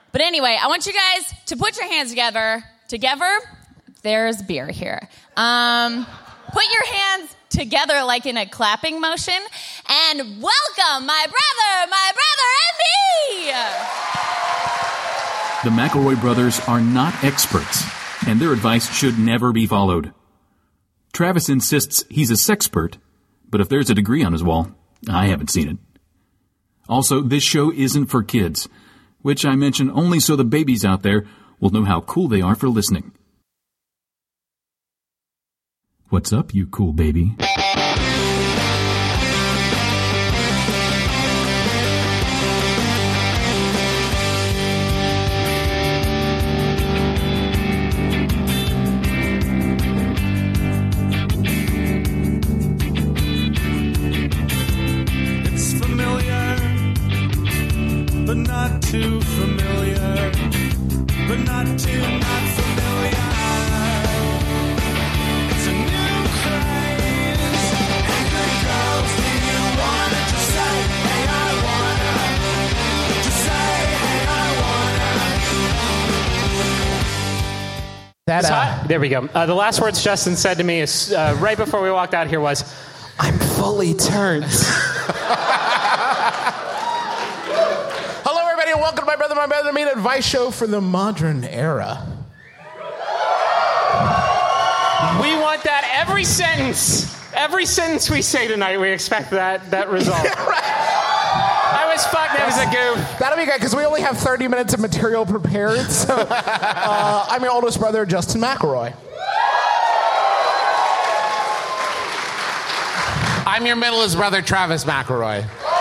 But anyway, I want you guys to put your hands together. Together, there's beer here. Put your hands together like in a clapping motion. And welcome my brother, and me! The McElroy brothers are not experts, and their advice should never be followed. Travis insists he's a sexpert, but if there's a degree on his wall, I haven't seen it. Also, this show isn't for kids, which I mention only so the babies out there will know how cool they are for listening. What's up, you cool baby? It's familiar, but not too familiar, but not too not familiar. It's a new craze. Hey, good girls, do you wanna just say, hey, I wanna? Just say, hey, I wanna. There we go. The last words Justin said to me is right before we walked out here was, "I'm fully turned." Hello, everybody, and welcome to My Brother, Me, an advice show for the modern era. We want that every sentence. Every sentence we say tonight, we expect that result. I was fucked. That was a goof. That'll be good, because we only have 30 minutes of material prepared. So, I'm your oldest brother, Justin McElroy. I'm your middleest brother, Travis McElroy.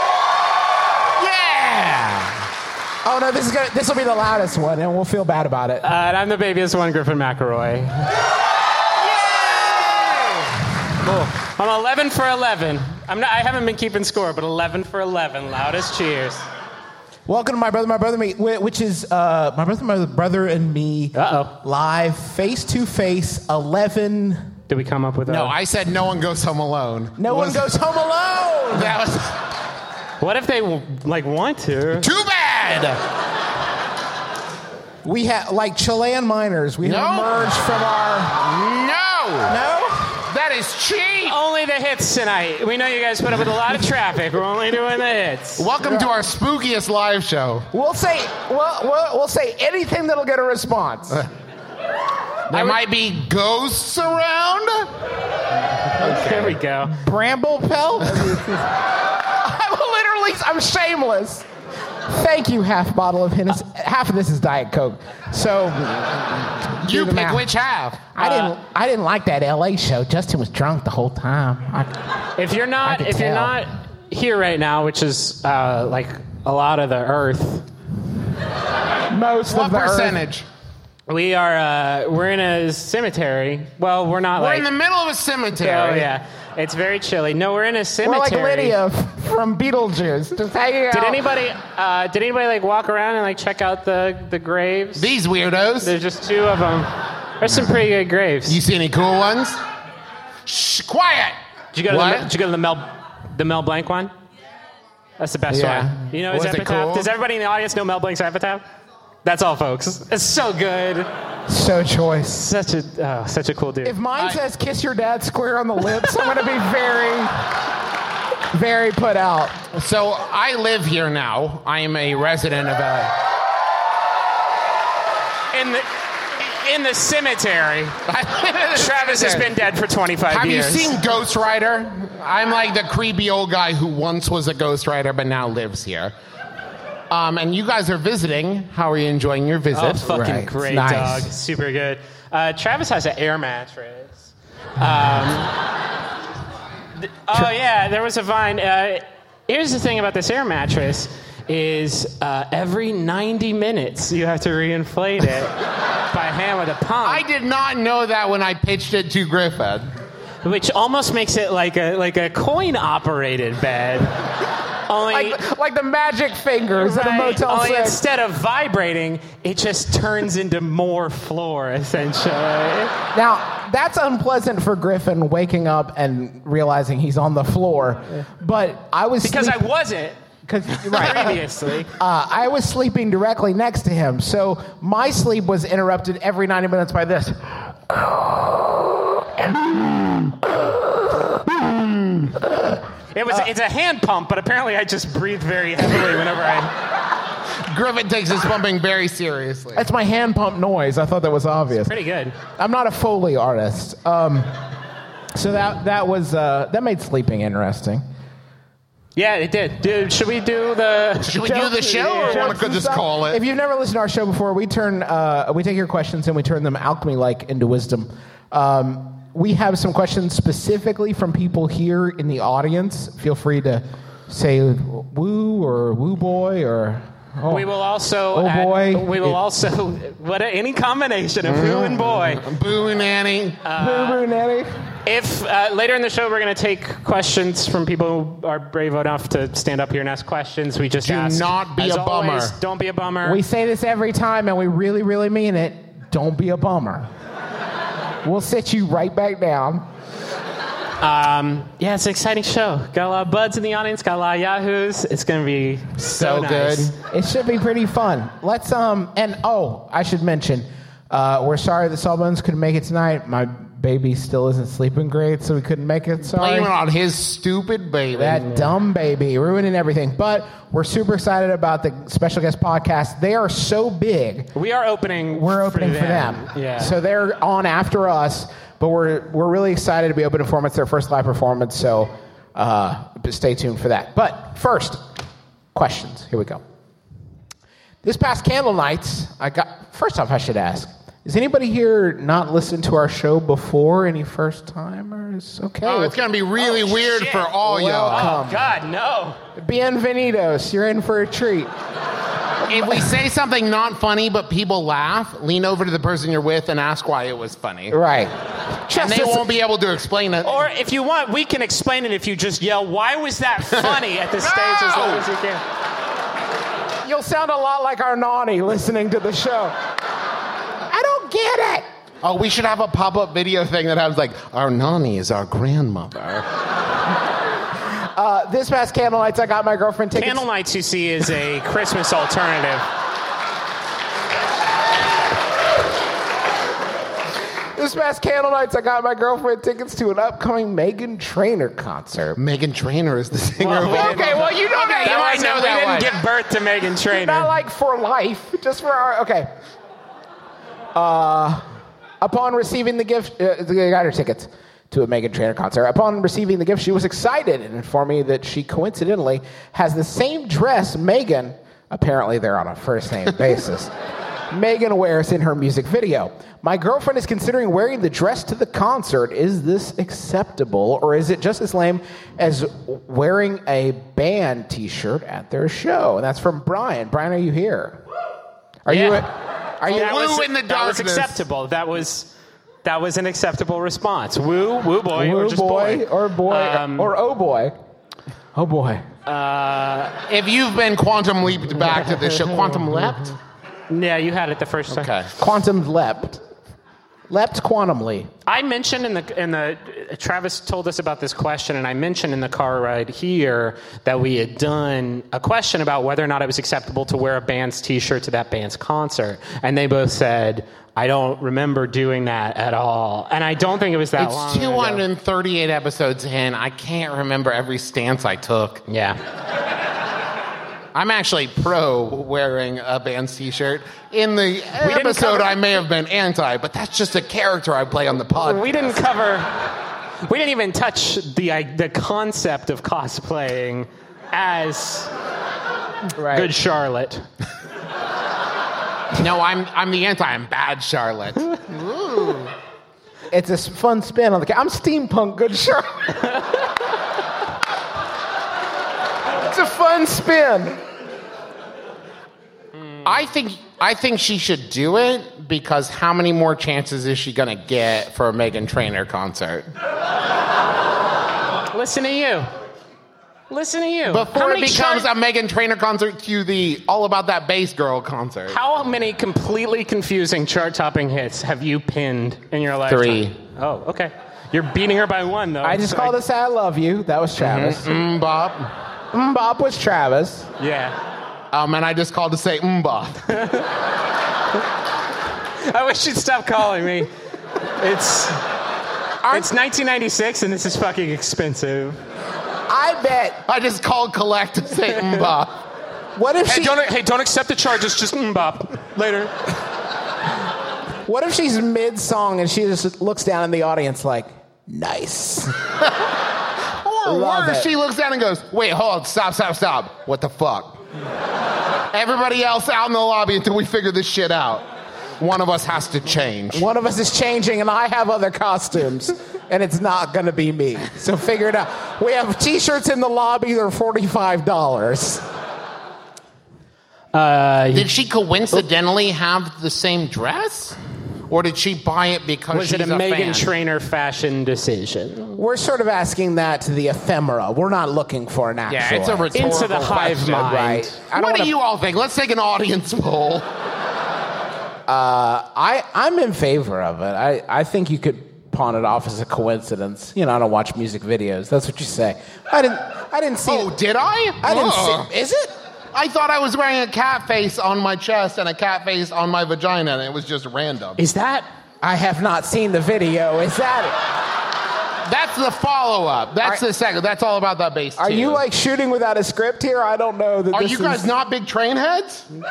Yeah! Oh, no, this will be the loudest one, and we'll feel bad about it. And I'm the babyest one, Griffin McElroy. Cool. I'm 11 for 11. I haven't been keeping score, but 11 for 11. Loudest cheers. Welcome to My Brother, Me, which is My Brother, and Me live, face-to-face, 11... Did we come up with that? No, I said no one goes home alone. No one goes home alone! That was... What if they, want to? Too bad! We have, like Chilean miners, we have emerged from our... No? That is cheap! Only the hits tonight. We know you guys put up with a lot of traffic. We're only doing the hits. Welcome to our spookiest live show. We'll say anything that'll get a response. There might be ghosts around. There we go. Bramble pelt? I'm shameless. Thank you, half bottle of Hennessy. Half of this is Diet Coke. So you pick which half. I didn't like that LA show. Justin was drunk the whole time. If you're not here right now, which is like a lot of the Earth, most what of the percentage? Earth. We are. We're in a cemetery. Well, we're not. We're in the middle of a cemetery. Oh yeah, it's very chilly. No, we're in a cemetery. We're like Lydia from Beetlejuice. Just hanging out. Did anybody like walk around and like check out the graves? These weirdos. There's just two of them. There's some pretty good graves. You see any cool ones? Shh, quiet. Did you go to the Mel Blanc one? That's the best one. You know his epitaph? Cool? Does everybody in the audience know Mel Blanc's epitaph? That's all, folks. It's so good. So choice. Such a cool dude. If mine says "kiss your dad square on the lips," I'm going to be very, very put out. So I live here now. I am a resident of LA. In the cemetery. Travis has been dead for 25 years. Have you seen Ghost Rider? I'm like the creepy old guy who once was a Ghost Rider but now lives here. And you guys are visiting. How are you enjoying your visit? Oh, fucking great, nice. Dog. Super good. Travis has an air mattress. There was a Vine. Here's the thing about this air mattress is every 90 minutes you have to reinflate it by hand with a pump. I did not know that when I pitched it to Griffin. Which almost makes it like a coin-operated bed. Only, like the magic fingers at a Motel only 6. Instead of vibrating, it just turns into more floor, essentially. Now, that's unpleasant for Griffin, waking up and realizing he's on the floor. But I was... Because I wasn't. Previously. I was sleeping directly next to him, so my sleep was interrupted every 90 minutes by this. It's a hand pump, but apparently I just breathe very heavily whenever Griffin takes his pumping very seriously. That's my hand pump noise. I thought that was obvious. Pretty good. I'm not a Foley artist. So that made sleeping interesting. Yeah, it did. Dude, should we do the show, or want to just call it? If you've never listened to our show before, we take your questions and we turn them alchemy-like into wisdom. We have some questions specifically from people here in the audience. Feel free to say woo or woo boy or we will also any combination of woo and boy. Boo nanny. Boo nanny. If later in the show we're going to take questions from people who are brave enough to stand up here and ask questions, we just ask. Do not be as a bummer. Always, don't be a bummer. We say this every time, and we really, really mean it. Don't be a bummer. We'll sit you right back down. Yeah, it's an exciting show. Got a lot of buds in the audience. Got a lot of yahoos. It's going to be so nice. Good. It should be pretty fun. Let's I should mention, we're sorry the Sawbones couldn't make it tonight. My baby still isn't sleeping great, so we couldn't make it. Sorry. Blaming on his stupid baby. That dumb baby ruining everything. But we're super excited about the special guest podcast. They are so big. We're opening for them. Yeah. So they're on after us, but we're really excited to be opening for them. It's their first live performance, so stay tuned for that. But first, questions. Here we go. This past Candle Nights, first off, I should ask, is anybody here not listened to our show before? Any first-timers? Okay. Oh, it's going to be really weird for all y'all. Oh, God, no. Bienvenidos. You're in for a treat. If we say something not funny but people laugh, lean over to the person you're with and ask why it was funny. Right. And they won't be able to explain it. Or if you want, we can explain it if you just yell, "Why was that funny?" at the stage as loud as you can. You'll sound a lot like Arnani listening to the show. I don't get it. Oh, we should have a pop-up video thing that has like, our Nani is our grandmother. This past Candle Nights, I got my girlfriend tickets. Candle Nights, you see, is a Christmas alternative. This past Candle Nights, I got my girlfriend tickets to an upcoming Meghan Trainor concert. Meghan Trainor is the singer. Well, you know that. You might know that one. We didn't give birth to Meghan Trainor. Not like for life, just for our... Okay. Upon receiving the gift, I got her tickets to a Meghan Trainor concert. Upon receiving the gift, she was excited and informed me that she coincidentally has the same dress Meghan, apparently they're on a first-name basis, Meghan wears in her music video. My girlfriend is considering wearing the dress to the concert. Is this acceptable, or is it just as lame as wearing a band T-shirt at their show? And that's from Brian. Brian, are you here? Are you in the darkness? That was acceptable. That was an acceptable response. Woo boy, woo or just boy. Or boy, or oh boy. Oh boy. If you've been quantum leaped back to the show, quantum leapt? Yeah, you had it the first time. Okay. Quantum leapt. Leapt quantumly. I mentioned in the Travis told us about this question, and I mentioned in the car ride here that we had done a question about whether or not it was acceptable to wear a band's T-shirt to that band's concert, and they both said, "I don't remember doing that at all," and I don't think it was that long. It's 238 episodes in. I can't remember every stance I took. Yeah. I'm actually pro wearing a band's T-shirt. In the episode, I may have been anti, but that's just a character I play on the podcast. We didn't even touch the concept of cosplaying as Good Charlotte. No, I'm the anti. I'm bad Charlotte. Ooh. It's a fun spin on the... I'm steampunk Good Charlotte. It's a fun spin. I think she should do it because how many more chances is she going to get for a Meghan Trainor concert? Listen to you. Before it becomes a Meghan Trainor concert to the All About That Bass Girl concert. How many completely confusing chart-topping hits have you pinned in your lifetime? 3. Oh, okay. You're beating her by 1, though. I just called to say I love you. That was Travis. Bob. Mbop was Travis. Yeah. And I just called to say Mbop. I wish you'd stop calling me. It's 1996 and this is fucking expensive. I bet. I just called collect to say Mbop. What if Don't accept the charges. Just bop later. What if she's mid-song and she just looks down in the audience like, nice. Or Love worse, it. she looks down and goes, wait, hold, stop. What the fuck? Everybody else out in the lobby until we figure this shit out. One of us has to change. One of us is changing and I have other costumes. And it's not going to be me. So figure it out. We have T-shirts in the lobby. They're $45. Did she coincidentally have the same dress? Or did she buy it because Was she's it a Meghan fan? Trainor fashion decision? We're sort of asking that to the ephemera. We're not looking for an actual. Yeah, it's a rhetorical Into the hive question. mind. Right. I don't What do wanna- you all think? Let's take an audience poll. I'm in favor of it. I think you could pawn it off as a coincidence. You know, I don't watch music videos. That's what you say. I didn't see Oh, it. did I? I didn't Ugh. see. Is it? I thought I was wearing a cat face on my chest and a cat face on my vagina, and it was just random. Is that... I have not seen the video. Is that That's the follow-up. That's the second. That's all about that bass. it? Are too. you like shooting without a script here? I don't know that. Are this you guys is... not big train heads? No,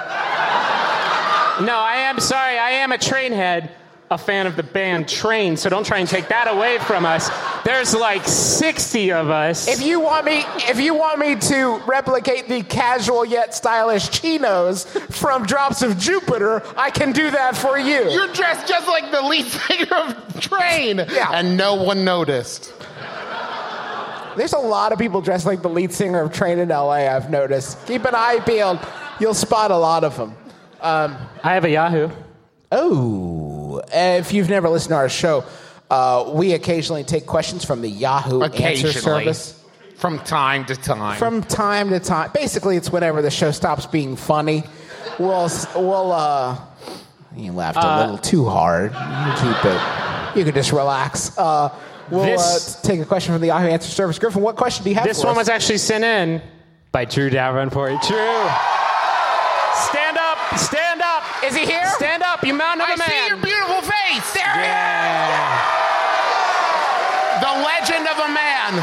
I am sorry. I am a train head, a fan of the band Train, so don't try and take that away from us. There's like 60 of us. If you want me to replicate the casual yet stylish chinos from Drops of Jupiter, I can do that for you. You're dressed just like the lead singer of Train. Yeah. And no one noticed. There's a lot of people dressed like the lead singer of Train in LA, I've noticed. Keep an eye peeled. You'll spot a lot of them. I have a Yahoo. Oh, if you've never listened to our show, we occasionally take questions from the Yahoo Answer Occasionally. Service. From time to time. From time to time. Basically, it's whenever the show stops being funny. You laughed a little too hard. Keep it. You can just relax. We'll take a question from the Yahoo Answer Service. Griffin, what question do you have This for one us? was actually sent in by Drew Davenport. Drew, stand up. Stand up. Is he here? Stand up, you mountain of I a man. see your beautiful face. There Yeah. The legend of a man.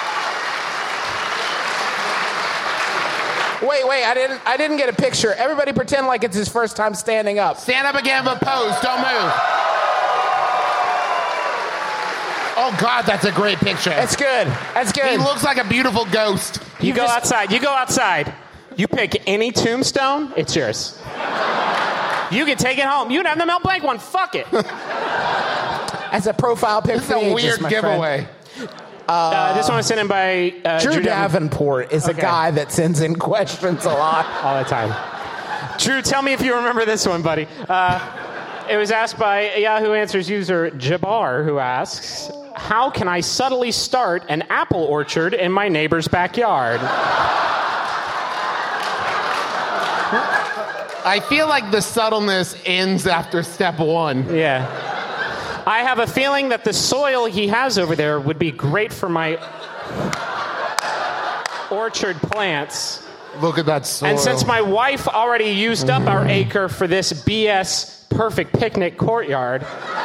Wait, I didn't get a picture. Everybody pretend like it's his first time standing up. Stand up again, but pose. Don't move. Oh, God, that's a great picture. That's good. That's good. He looks like a beautiful ghost. You go outside. You go outside. You pick any tombstone, it's yours. You can take it home. You can have the Mel Blanc one. Fuck it. As a profile pic This is for the a ages, weird my friend. giveaway. This one was sent in by Drew Davenport is a Okay. guy that sends in questions a lot. all the time. Drew, tell me if you remember this one, buddy. It was asked by Yahoo Answers user Jabbar, who asks, how can I subtly start an apple orchard in my neighbor's backyard? I feel like the subtleness ends after step one. Yeah. I have a feeling that the soil he has over there would be great for my orchard plants. Look at that soil. And since my wife already used up our acre for this BS perfect picnic courtyard,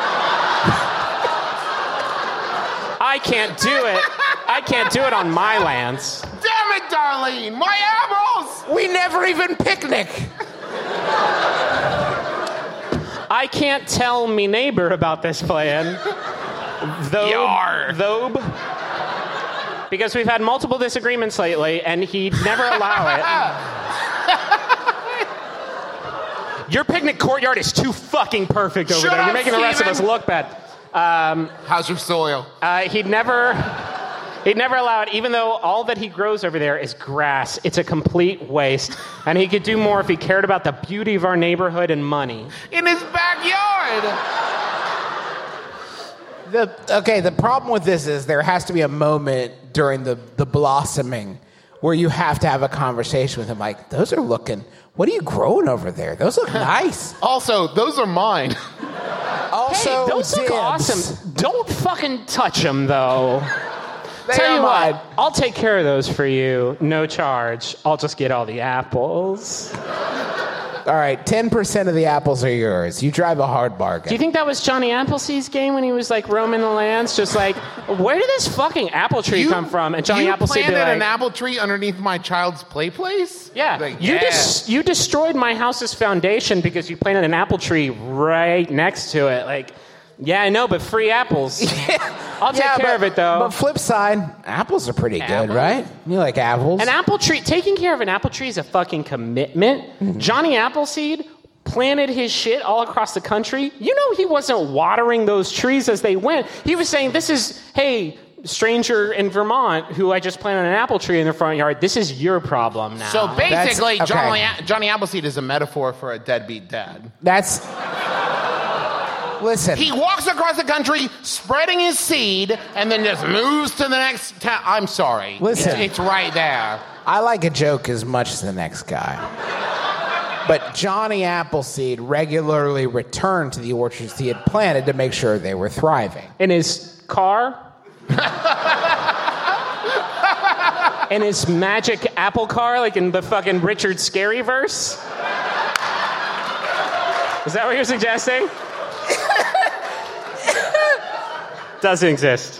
I can't do it. I can't do it on my lands. Damn it, Darlene! My apples! We never even picnic. I can't tell me neighbor about this plan. Though, because we've had multiple disagreements lately, and he'd never allow it. Your picnic courtyard is too fucking perfect over Shut there. up, You're making the rest of us Steven. look bad. How's your soil? He'd never allow it, even though all that he grows over there is grass. It's a complete waste. And he could do more if he cared about the beauty of our neighborhood and money. In his backyard! The problem with this is there has to be a moment during the blossoming where you have to have a conversation with him like, what are you growing over there? Those look nice. Also, those are mine. Also, Hey, those look dibs. awesome. Don't fucking touch them, though. Tell you mine. what, I'll take care of those for you, no charge. I'll just get all the apples. All right, 10% of the apples are yours. You drive a hard bargain. Do you think that was Johnny Appleseed's game when he was like roaming the lands? Just like, where did this fucking apple tree come from? And Johnny you Appleseed be planted like, an apple tree underneath my child's play place? yeah, Like, you destroyed my house's foundation because you planted an apple tree right next to it. Like, yeah, I know, but free apples. I'll take care of it, though. But flip side, apples are pretty good, right? You like apples? An apple tree, taking care of an apple tree is a fucking commitment. Mm-hmm. Johnny Appleseed planted his shit all across the country. You know he wasn't watering those trees as they went. He was saying, this is, hey, stranger in Vermont who I just planted an apple tree in their front yard. This is your problem now. So basically, That's- okay. Johnny Appleseed is a metaphor for a deadbeat dad. That's... Listen. He walks across the country spreading his seed and then just moves to the next town. I'm sorry. Listen. It's right there. I like a joke as much as the next guy. But Johnny Appleseed regularly returned to the orchards he had planted to make sure they were thriving. In his car? In his magic apple car, like in the fucking Richard Scarry verse? Is that what you're suggesting? Doesn't exist.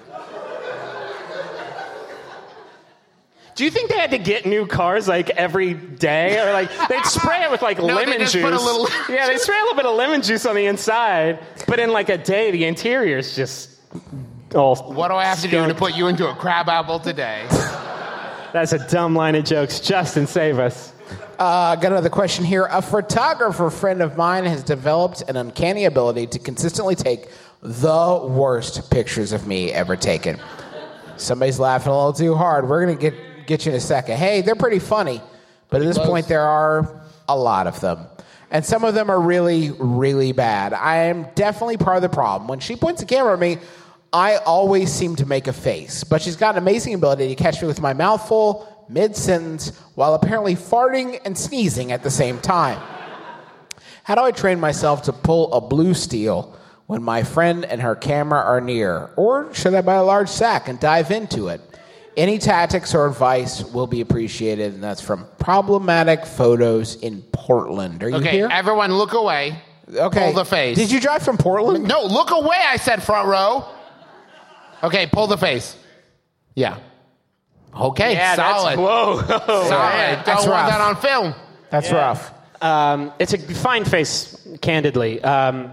Do you think they had to get new cars like every day, or like they'd spray it with like lemon they just juice? put a little- Yeah, they spray a little bit of lemon juice on the inside, but in like a day, the interior is just all. What do I have to do to put you into a crab apple today? That's a dumb line of jokes. Justin, save us. Got another question here. A photographer friend of mine has developed an uncanny ability to consistently take the worst pictures of me ever taken. Somebody's laughing a little too hard. We're going to get you in a second. Hey, they're pretty funny, but at this point there are a lot of them. And some of them are really, really bad. I am definitely part of the problem. When she points the camera at me, I always seem to make a face. But she's got an amazing ability to catch me with my mouth full, mid-sentence, while apparently farting and sneezing at the same time. How do I train myself to pull a blue steel when my friend and her camera are near? Or should I buy a large sack and dive into it? Any tactics or advice will be appreciated, and that's from Problematic Photos in Portland. Are you Okay, here? everyone look away. Okay. Pull the face. Did you drive from Portland? No, look away, I said front row. Okay, pull the face. Yeah. Okay, Yeah, solid. Whoa. Solid. That's Don't want rough. that on film. That's rough. It's a fine face, candidly. I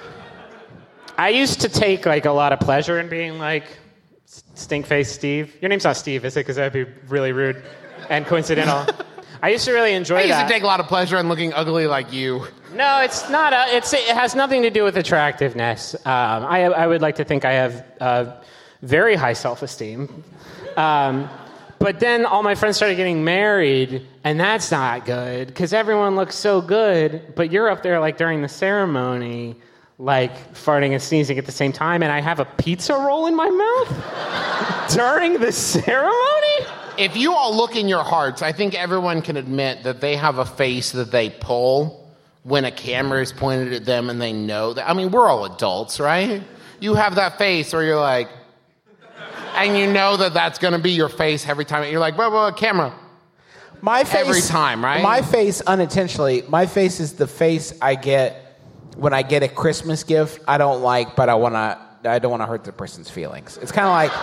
used to take like a lot of pleasure in being like stink face Steve. Your name's not Steve, is it? Because that'd be really rude and coincidental. I used to really enjoy I used that. to take a lot of pleasure in looking ugly like you. No, it's not. It has nothing to do with attractiveness. I would like to think I have very high self-esteem. But then all my friends started getting married, and that's not good because everyone looks so good, but you're up there like during the ceremony, like farting and sneezing at the same time, and I have a pizza roll in my mouth during the ceremony? If you all look in your hearts, I think everyone can admit that they have a face that they pull when a camera is pointed at them and they know that. I mean, we're all adults, right? You have that face where you're like, and you know that that's going to be your face every time. You're like, whoa, camera. My face, Every time, right? My face, unintentionally, my face is the face I get when I get a Christmas gift I don't like, but I don't want to hurt the person's feelings. It's kind of like,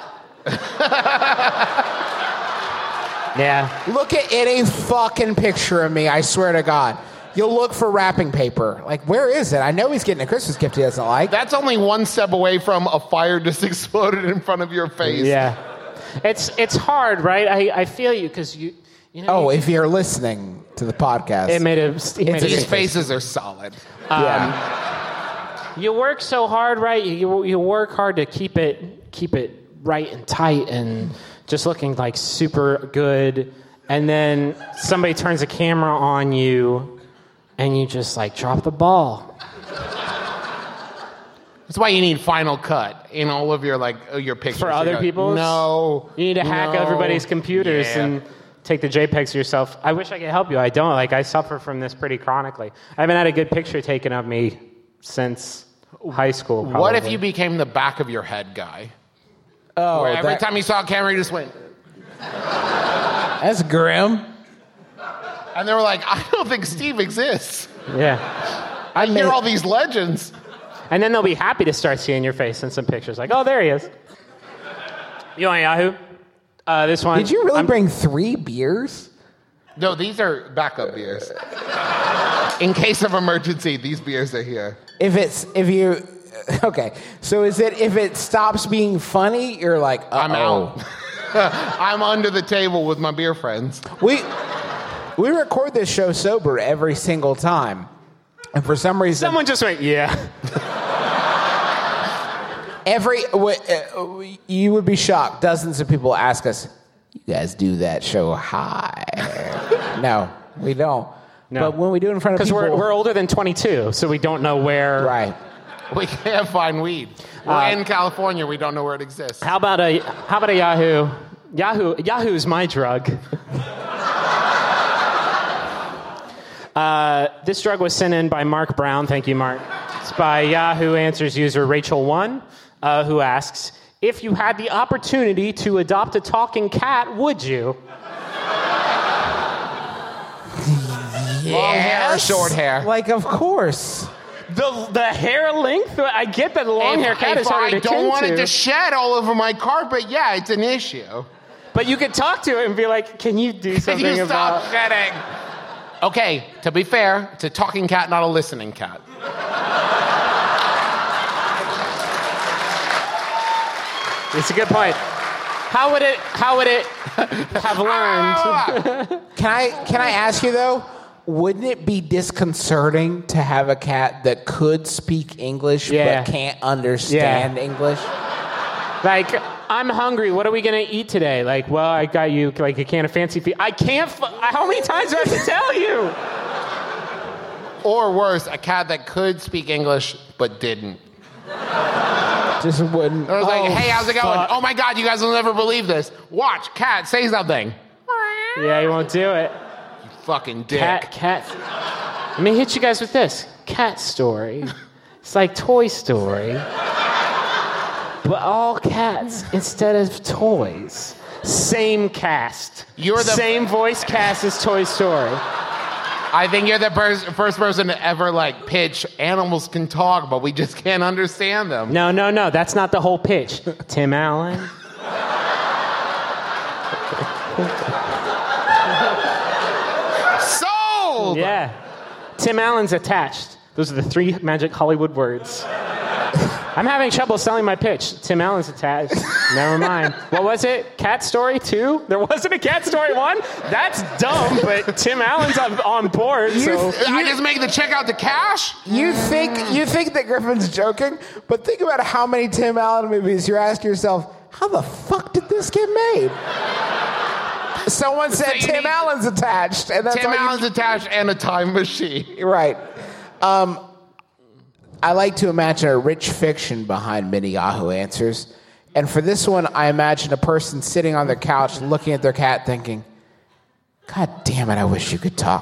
Yeah. look at any fucking picture of me, I swear to God. You'll look for wrapping paper. Like, where is it? I know he's getting a Christmas gift he doesn't like. That's only one step away from a fire just exploded in front of your face. Yeah. It's hard, right? I feel you because you know. Oh, if you're listening to the podcast. It made a These faces are solid. yeah. You work so hard, right? You work hard to keep it right and tight and just looking like super good, and then somebody turns a camera on you, and you just like drop the ball. That's why you need Final Cut in all of your your pictures. For other people's? No. You need to hack everybody's computers Yeah. and take the JPEGs yourself. I wish I could help you. I don't. I suffer from this pretty chronically. I haven't had a good picture taken of me since high school. Probably. What if you became the back of your head guy? Oh, Where every time he saw a camera, he just went. That's grim. And they were like, I don't think Steve exists. Yeah. I hear all these legends. And then they'll be happy to start seeing your face in some pictures. Like, oh, there he is. You on Yahoo? This one. Did you really bring 3 beers? No, these are backup beers. In case of emergency, these beers are here. Okay, so is it if it stops being funny, you're like, uh-oh. I'm out. I'm under the table with my beer friends. We record this show sober every single time. And for some reason... Someone just went, yeah. You would be shocked. Dozens of people ask us, you guys do that show high. No, we don't. No. But when we do it in front of people... Because we're older than 22, so we don't know where... Right. We can't find weed. We're in California. We don't know where it exists. How about a Yahoo? Yahoo's my drug. This drug was sent in by Mark Brown. Thank you, Mark. It's by Yahoo Answers user Rachel1, who asks, if you had the opportunity to adopt a talking cat, would you? Long hair or short hair? Like, of course. The hair length? I get that the long hair cat is harder to If I don't want tend it to. to shed all over my carpet, yeah, it's an issue. But you could talk to it and be like, can you do Can something you about... stop shedding? Okay, to be fair, it's a talking cat, not a listening cat. It's a good point. How would it have learned? Can I ask you, though, wouldn't it be disconcerting to have a cat that could speak English Yeah. but can't understand Yeah. English? Like, I'm hungry. What are we going to eat today? Like, well, I got you like a can of fancy feet. I can't... How many times do I have to tell you? Or worse, a cat that could speak English but didn't. Just wouldn't. It was like, hey, how's it going? fuck. Oh my God, you guys will never believe this. Watch, cat, say something. Yeah, you won't do it. Fucking dick. Cat. Let me hit you guys with this. Cat Story. It's like Toy Story. But all cats instead of toys. Same cast. You're the- Same voice cast as Toy Story. I think you're the first person to ever like pitch animals can talk, but we just can't understand them. No. That's not the whole pitch. Tim Allen. Sold! Yeah. Tim Allen's attached. Those are the 3 magic Hollywood words. I'm having trouble selling my pitch. Tim Allen's attached. Never mind. What was it? Cat Story 2? There wasn't a Cat Story 1? That's dumb, but Tim Allen's on board, so... I just make the check out to cash? You think that Griffin's joking, but think about how many Tim Allen movies you're asking yourself, how the fuck did this get made? Someone said you Tim need- Allen's attached, and that's Tim all you- Allen's attached and a time machine. Right. I like to imagine a rich fiction behind many Yahoo Answers. And for this one, I imagine a person sitting on their couch looking at their cat thinking, God damn it, I wish you could talk.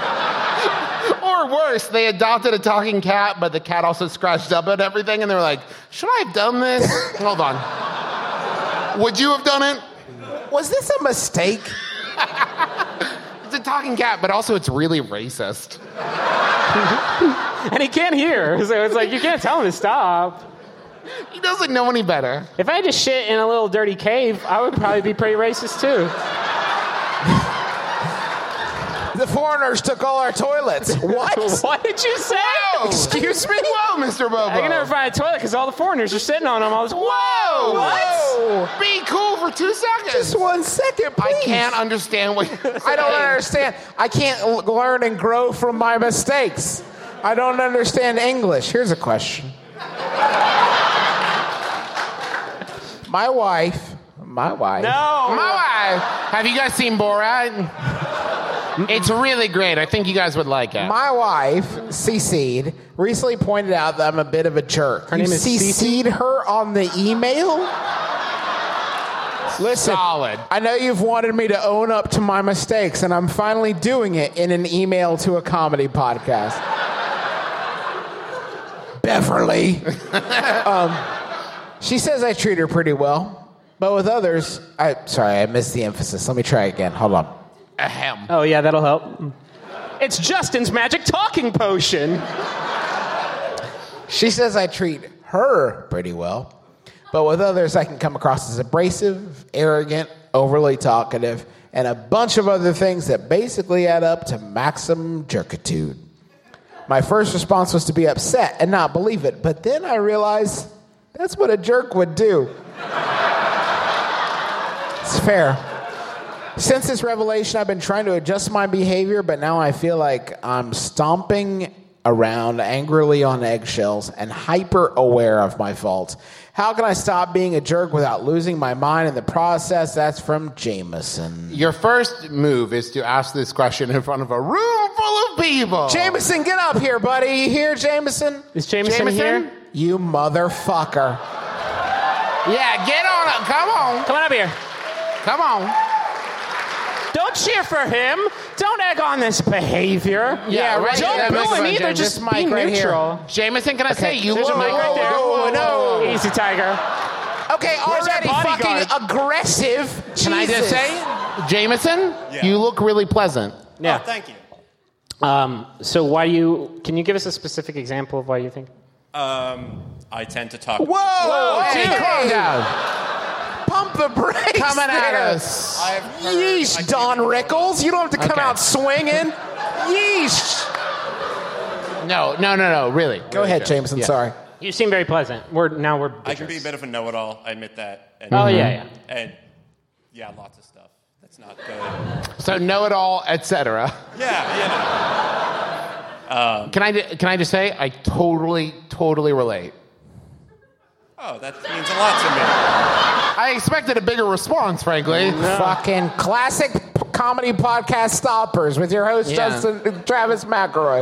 Or worse, they adopted a talking cat, but the cat also scratched up at everything, and they were like, should I have done this? Hold on. Would you have done it? Was this a mistake? It's a talking cat, but also it's really racist. And he can't hear, so it's like, you can't tell him to stop. He doesn't know any better. If I had to shit in a little dirty cave, I would probably be pretty racist, too. The foreigners took all our toilets. What? What did you say? Whoa! Excuse me? Whoa, Mr. Bobo. I can never find a toilet because all the foreigners are sitting on them. I was, Whoa! What? Be cool for 2 seconds. Just 1 second, please. I can't understand what you're I don't saying. understand. I can't learn and grow from my mistakes. I don't understand English. Here's a question. My wife. no. My wife. Have you guys seen Borat? It's really great. I think you guys would like it. My wife, CC'd, recently pointed out that I'm a bit of a jerk. Her name is CC'd her on the email? Listen, Solid. I know you've wanted me to own up to my mistakes, and I'm finally doing it in an email to a comedy podcast. Beverly. She says I treat her pretty well. But with others, I missed the emphasis. Let me try again. Hold on. Ahem. Oh, yeah, that'll help. It's Justin's magic talking potion. She says I treat her pretty well. But with others, I can come across as abrasive, arrogant, overly talkative, and a bunch of other things that basically add up to maximum jerkitude. My first response was to be upset and not believe it, but then I realized that's what a jerk would do. It's fair. Since this revelation, I've been trying to adjust my behavior, but now I feel like I'm stomping around angrily on eggshells and hyper aware of my faults. How can I stop being a jerk without losing my mind in the process? That's from Jameson. Your first move is to ask this question in front of a room full of people. Jameson, get up here, buddy. You here, Jameson? Is Jameson here? You motherfucker. Yeah, get on up. Come on. Come on up here. Come on. Don't cheer for him. Don't egg on this behavior. Yeah, right. Don't That boo makes him sense, either. James. Just This be mic right here. neutral. Jameson, can I say you There's a mic right there. No. Easy, Tiger. Okay, Where's our already fucking bodyguard? aggressive. Can I just Jesus. say, Jameson, you look really pleasant. Yeah. Oh, thank you. So can you give us a specific example of why you think? I tend to talk. Whoa, Hey, dude. calm down. Pump the brakes. Coming at there. us. I've heard, Yeesh, Don Rickles. You don't have to come Okay. out swinging. Yeesh. No, really. Go ahead, Jameson. Yeah. Sorry. You seem very pleasant. We're I can be a bit of a know-it-all. I admit that. And, Oh, yeah. And yeah, lots of stuff. That's not good. So know-it-all, etc. Yeah. Can I just say I totally relate. Oh, that means a lot to me. I expected a bigger response, frankly. Fucking classic comedy podcast stoppers with your host, Yeah. Travis McElroy.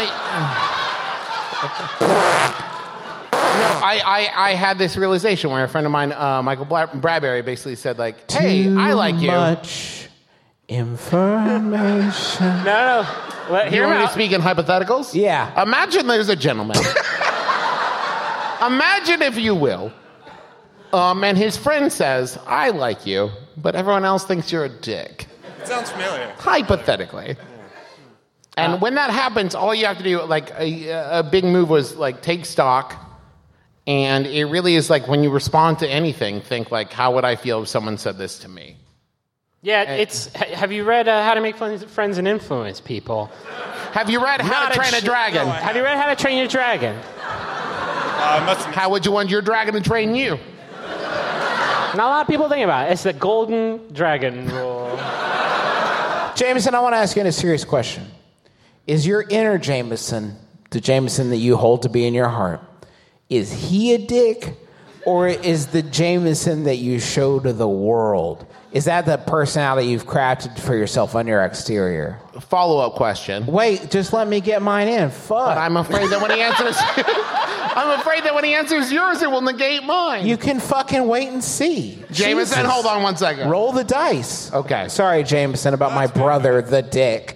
I had this realization where a friend of mine, Michael Bradbury, basically said like, "Hey, I like you." Much information. No. Let, You hear him want me to out. speak in hypotheticals? Yeah. Imagine there's a gentleman. Imagine, if you will, and his friend says, "I like you," but everyone else thinks you're a dick. It sounds familiar. Hypothetically. And when that happens, all you have to do, like a big move was like take stock. And it really is like when you respond to anything, think like, how would I feel if someone said this to me? Yeah, have you read How to Make Friends and Influence People? Have you read How Not to a Train a ch- Dragon? Have you read How to Train Your Dragon? I must admit, How would you want your dragon to train you? Not a lot of people think about it. It's the golden dragon rule. Jameson, I want to ask you a serious question. Is your inner Jameson, the Jameson that you hold to be in your heart, is he a dick, or is the Jameson that you show to the world, is that the personality you've crafted for yourself on your exterior? Follow-up question. Wait, just let me get mine in. Fuck. But I'm afraid that when he answers, yours, it will negate mine. You can fucking wait and see. Jameson, Jesus. hold on 1 second. Roll the dice. Okay. Sorry, Jameson, about my brother, the dick.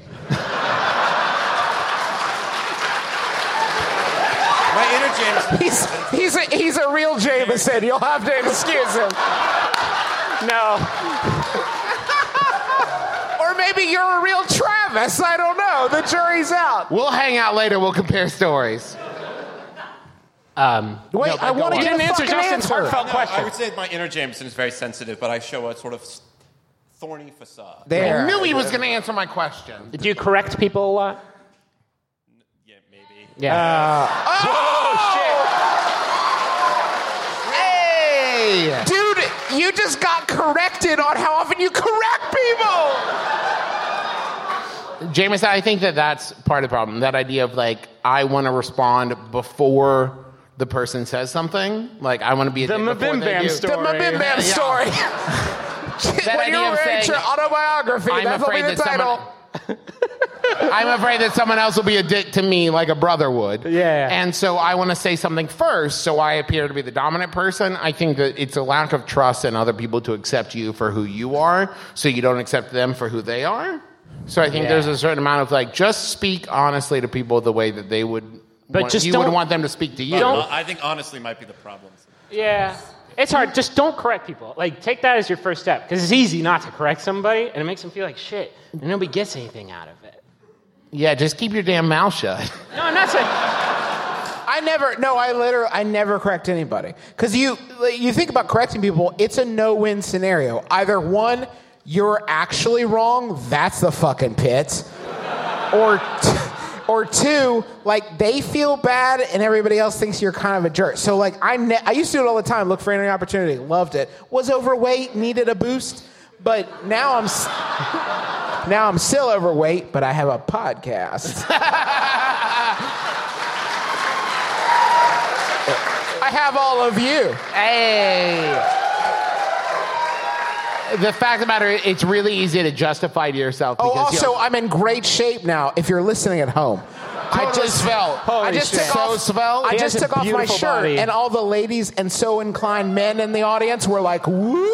my inner James. He's a real Jameson. You'll have to excuse him. No. Or maybe you're a real Travis. I don't know. The jury's out. We'll hang out later. We'll compare stories. Wait, I want to You get didn't a answer fucking Justin's answer. heartfelt No, question. I would say my inner Jameson is very sensitive, but I show a sort of thorny facade. There. I knew he was going to answer my question. Do you correct people a lot? Yeah, maybe. Yeah. Hey! Dude, you just got corrected on how often you correct people. Jameson, I think that's part of the problem. That idea of like, I want to respond before the person says something. Like, I want to be a The dick before Mabim they Bam do. story. The Mabim Bam Yeah. story. That When you idea of write saying, your autobiography, I'm that'll be afraid the that title. I'm afraid that someone else will be a dick to me like a brother would. Yeah. And so I want to say something first so I appear to be the dominant person. I think that it's a lack of trust in other people to accept you for who you are so you don't accept them for who they are. So I think there's a certain amount of like, just speak honestly to people the way that they would But just you would don't- want them to speak to you. I think honestly might be the problem. Yeah. It's hard. Just don't correct people. Like, take that as your first step, because it's easy not to correct somebody, and it makes them feel like shit, and nobody gets anything out of it. Yeah, just keep your damn mouth shut. No, I'm not saying... I never correct anybody. Because you think about correcting people, it's a no-win scenario. Either one, you're actually wrong, that's the fucking pit. Or two, like, they feel bad and everybody else thinks you're kind of a jerk. So, like, I used to do it all the time, look for any opportunity, loved it. Was overweight, needed a boost, but now I'm still overweight, but I have a podcast. I have all of you. Hey. The fact of the matter is, it's really easy to justify to yourself. Oh, Because also, I'm in great shape now, if you're listening at home. Totally svelte. I just took So svelte. I He just has a took off my beautiful shirt, body. and all the ladies and so inclined men in the audience were like, woo!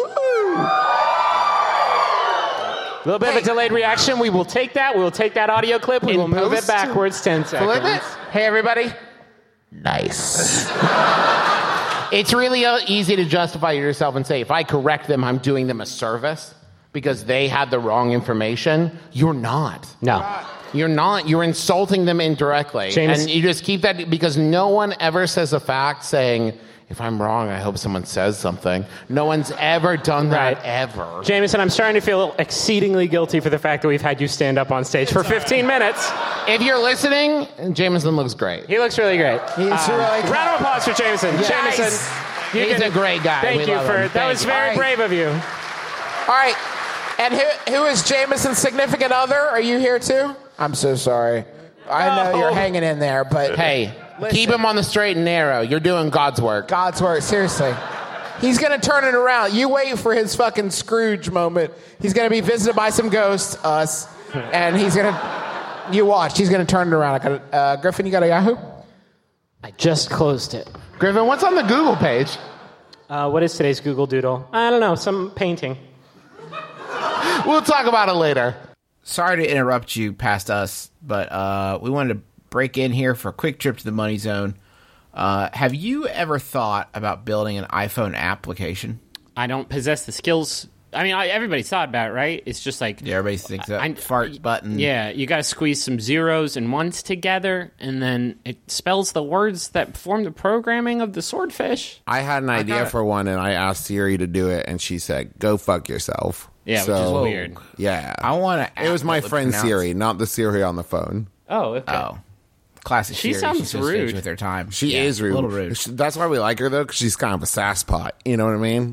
A little bit of a delayed reaction. We will take that. We will take that audio clip. We In will move it post? backwards 10 seconds. Flip it. Hey, everybody. Nice. It's really easy to justify to yourself and say, if I correct them, I'm doing them a service because they had the wrong information. You're not. No. You're not. You're insulting them indirectly. James- And you just keep that because no one ever says a fact saying, if I'm wrong, I hope someone says something. No one's ever done that, Right. ever. Jameson, I'm starting to feel exceedingly guilty for the fact that we've had you stand up on stage for 15 minutes. If you're listening, Jameson looks great. He looks really great. He's really good. Round of applause for Jameson. Yes. Jameson, you He's a great guy. Thank We you love for him. that. Thank Was you. very All right. brave of you. All right. And who is Jameson's significant other? Are you here too? I'm so sorry. I know Oh. you're hanging in there, but Hey, Listen. keep him on the straight and narrow. You're doing God's work. God's work, seriously. He's going to turn it around. You wait for his fucking Scrooge moment. He's going to be visited by some ghosts, us, and he's going to, you watch, he's going to turn it around. Griffin, you got a Yahoo? I just closed it. Griffin, what's on the Google page? What is today's Google Doodle? I don't know. Some painting. We'll talk about it later. Sorry to interrupt you past us, but we wanted to break in here for a quick trip to the Money Zone. Have you ever thought about building an iPhone application? I don't possess the skills. I mean, everybody's thought about it, right? It's just like... Yeah, everybody thinks that fart button. Yeah, you got to squeeze some zeros and ones together, and then it spells the words that form the programming of the swordfish. I had an idea for one, and I asked Siri to do it, and she said, "Go fuck yourself." Yeah, which is weird. Yeah, I want to. It was my friend Siri, not the Siri on the phone. Oh, okay. Oh, classic. She Siri. sounds She's so staged rude. with her time. She Yeah, is rude. A little rude. That's why we like her though, because she's kind of a sasspot. You know what I mean?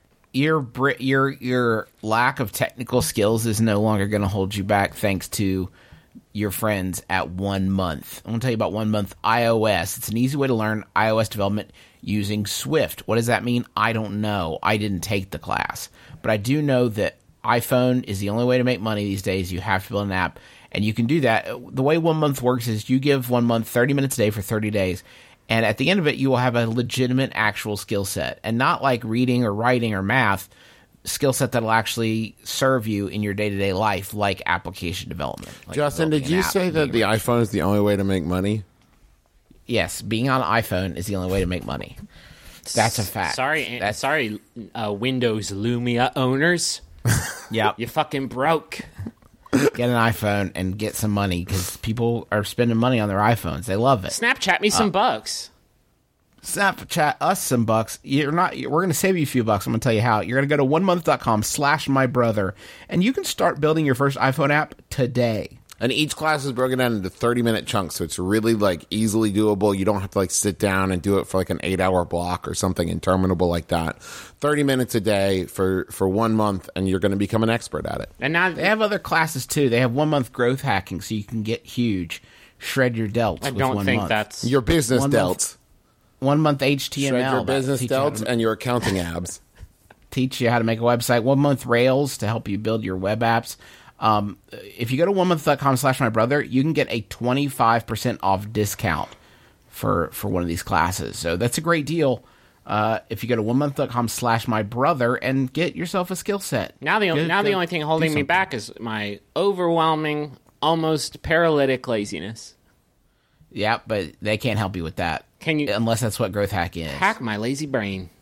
Your lack of technical skills is no longer going to hold you back, thanks to your friends at 1 Month. I'm going to tell you about 1 Month iOS. It's an easy way to learn iOS development using Swift. What does that mean? I don't know. I didn't take the class, but I do know that iPhone is the only way to make money these days. You have to build an app, and you can do that. The way 1 Month works is you give 1 month 30 minutes a day for 30 days. And at the end of it, you will have a legitimate actual skill set, and not like reading or writing or math skill set that'll actually serve you in your day-to-day life, like application development. Like Justin, building did an you app say and that the being rich. iPhone is the only way to make money? Yes, being on an iPhone is the only way to make money. That's a fact. Sorry, That's sorry, Windows Lumia owners. Yep. You fucking broke. Get an iPhone and get some money because people are spending money on their iPhones. They love it. Snapchat me some bucks. Snapchat us some bucks. We're going to save you a few bucks. I'm going to tell you how. You're going to go to onemonth.com/mybrother, and you can start building your first iPhone app today. And each class is broken down into 30-minute chunks, so it's really like easily doable. You don't have to like sit down and do it for like an 8-hour block or something interminable like that. 30 minutes a day for 1 month, and you're going to become an expert at it. And now They have other classes too. They have 1 month growth hacking, so you can get huge, shred your delts. I with don't 1 think month. that's... Your business 1 delts. month 1 month HTML. Shred your that'll business teach you how to- delts and your accounting abs. teach you how to make a website. 1 month Rails to help you build your web apps. If you go to onemonth.com/mybrother, you can get a 25% off discount for one of these classes. So that's a great deal. If you go to onemonth.com/mybrother and get yourself a skill set. Now the only thing holding me back is my overwhelming, almost paralytic laziness. Yeah, but they can't help you with that. Can you Unless that's what growth hack is. hack my lazy brain?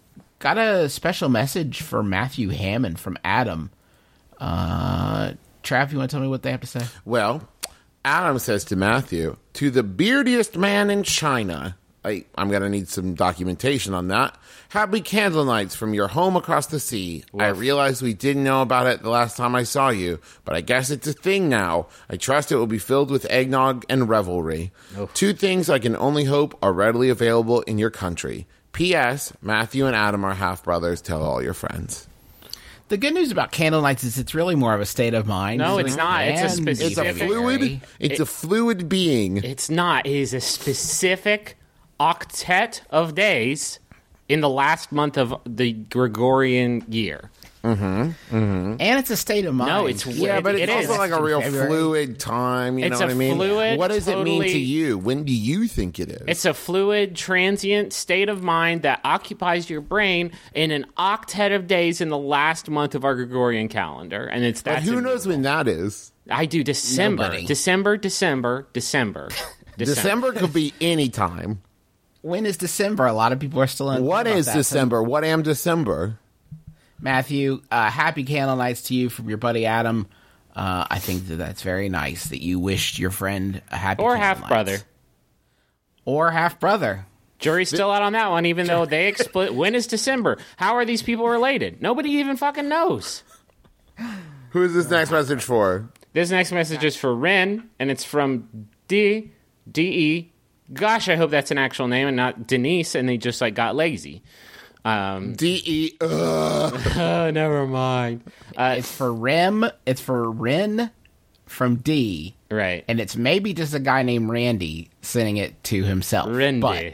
Got a special message for Matthew Hammond from Adam. Trav, you want to tell me what they have to say? Well, Adam says to Matthew, to the beardiest man in China, I'm going to need some documentation on that. Happy candle nights from your home across the sea. I realize we didn't know about it the last time I saw you, but I guess it's a thing now. I trust it will be filled with eggnog and revelry. Two things I can only hope are readily available in your country. P.S. Matthew and Adam are half-brothers. Tell all your friends. The good news about candle nights is it's really more of a state of mind. No, it's not. It's a specific. It's a fluid. It's a fluid being. It's not. It is a specific octet of days in the last month of the Gregorian year. And it's a state of mind. No, it's but it's also like a real fluid time. You know what I mean? Fluid, what does it mean to you? When do you think it is? It's a fluid, transient state of mind that occupies your brain in an octet of days in the last month of our Gregorian calendar, and it's that. But who knows when that is? I do. December. Nobody. December. December could be any time. When is December? A lot of people are still in. What is December? What am December? Matthew, happy candle nights to you from your buddy Adam. I think that's very nice that you wished your friend a happy or candle half brother. nights. Or half brother. Jury's still out on that one, even though they split. When is December? How are these people related? Nobody even fucking knows. Who is this next message for? This next message is for Ren, and it's from D.E. Gosh, I hope that's an actual name and not Denise, and they just got lazy. D.E. Never mind. It's for Rem. It's for Ren from D. Right. And it's maybe just a guy named Randy sending it to himself. Rende.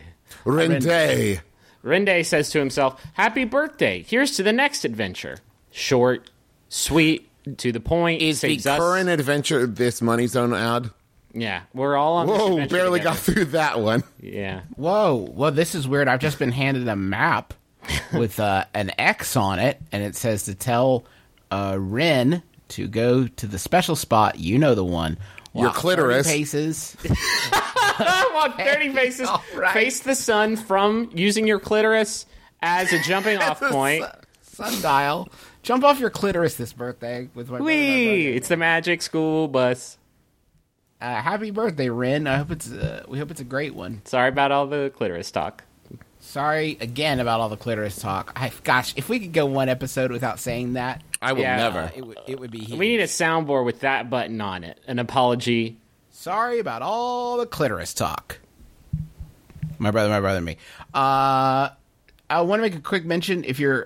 Rende says to himself, happy birthday. Here's to the next adventure. Short, sweet, to the point. Is the current adventure this Money Zone ad? Yeah, we're all on this Whoa, adventure barely together. got through that one. Yeah. Whoa, well, this is weird. I've just been handed a map with an X on it, and it says to tell Ren to go to the special spot. You know the one. Your clitoris. 30 paces. Walk 30 paces. Right. Face the sun from using your clitoris as a jumping off point. Sundial. Jump off your clitoris this birthday with my Whee! It's the magic school bus. Happy birthday, Ren. I hope we hope it's a great one. Sorry about all the clitoris talk. Sorry again about all the clitoris talk. Gosh, if we could go one episode without saying that, I will never. It would be huge. We need a soundboard with that button on it. An apology. Sorry about all the clitoris talk. My brother, and me. I want to make a quick mention. If you're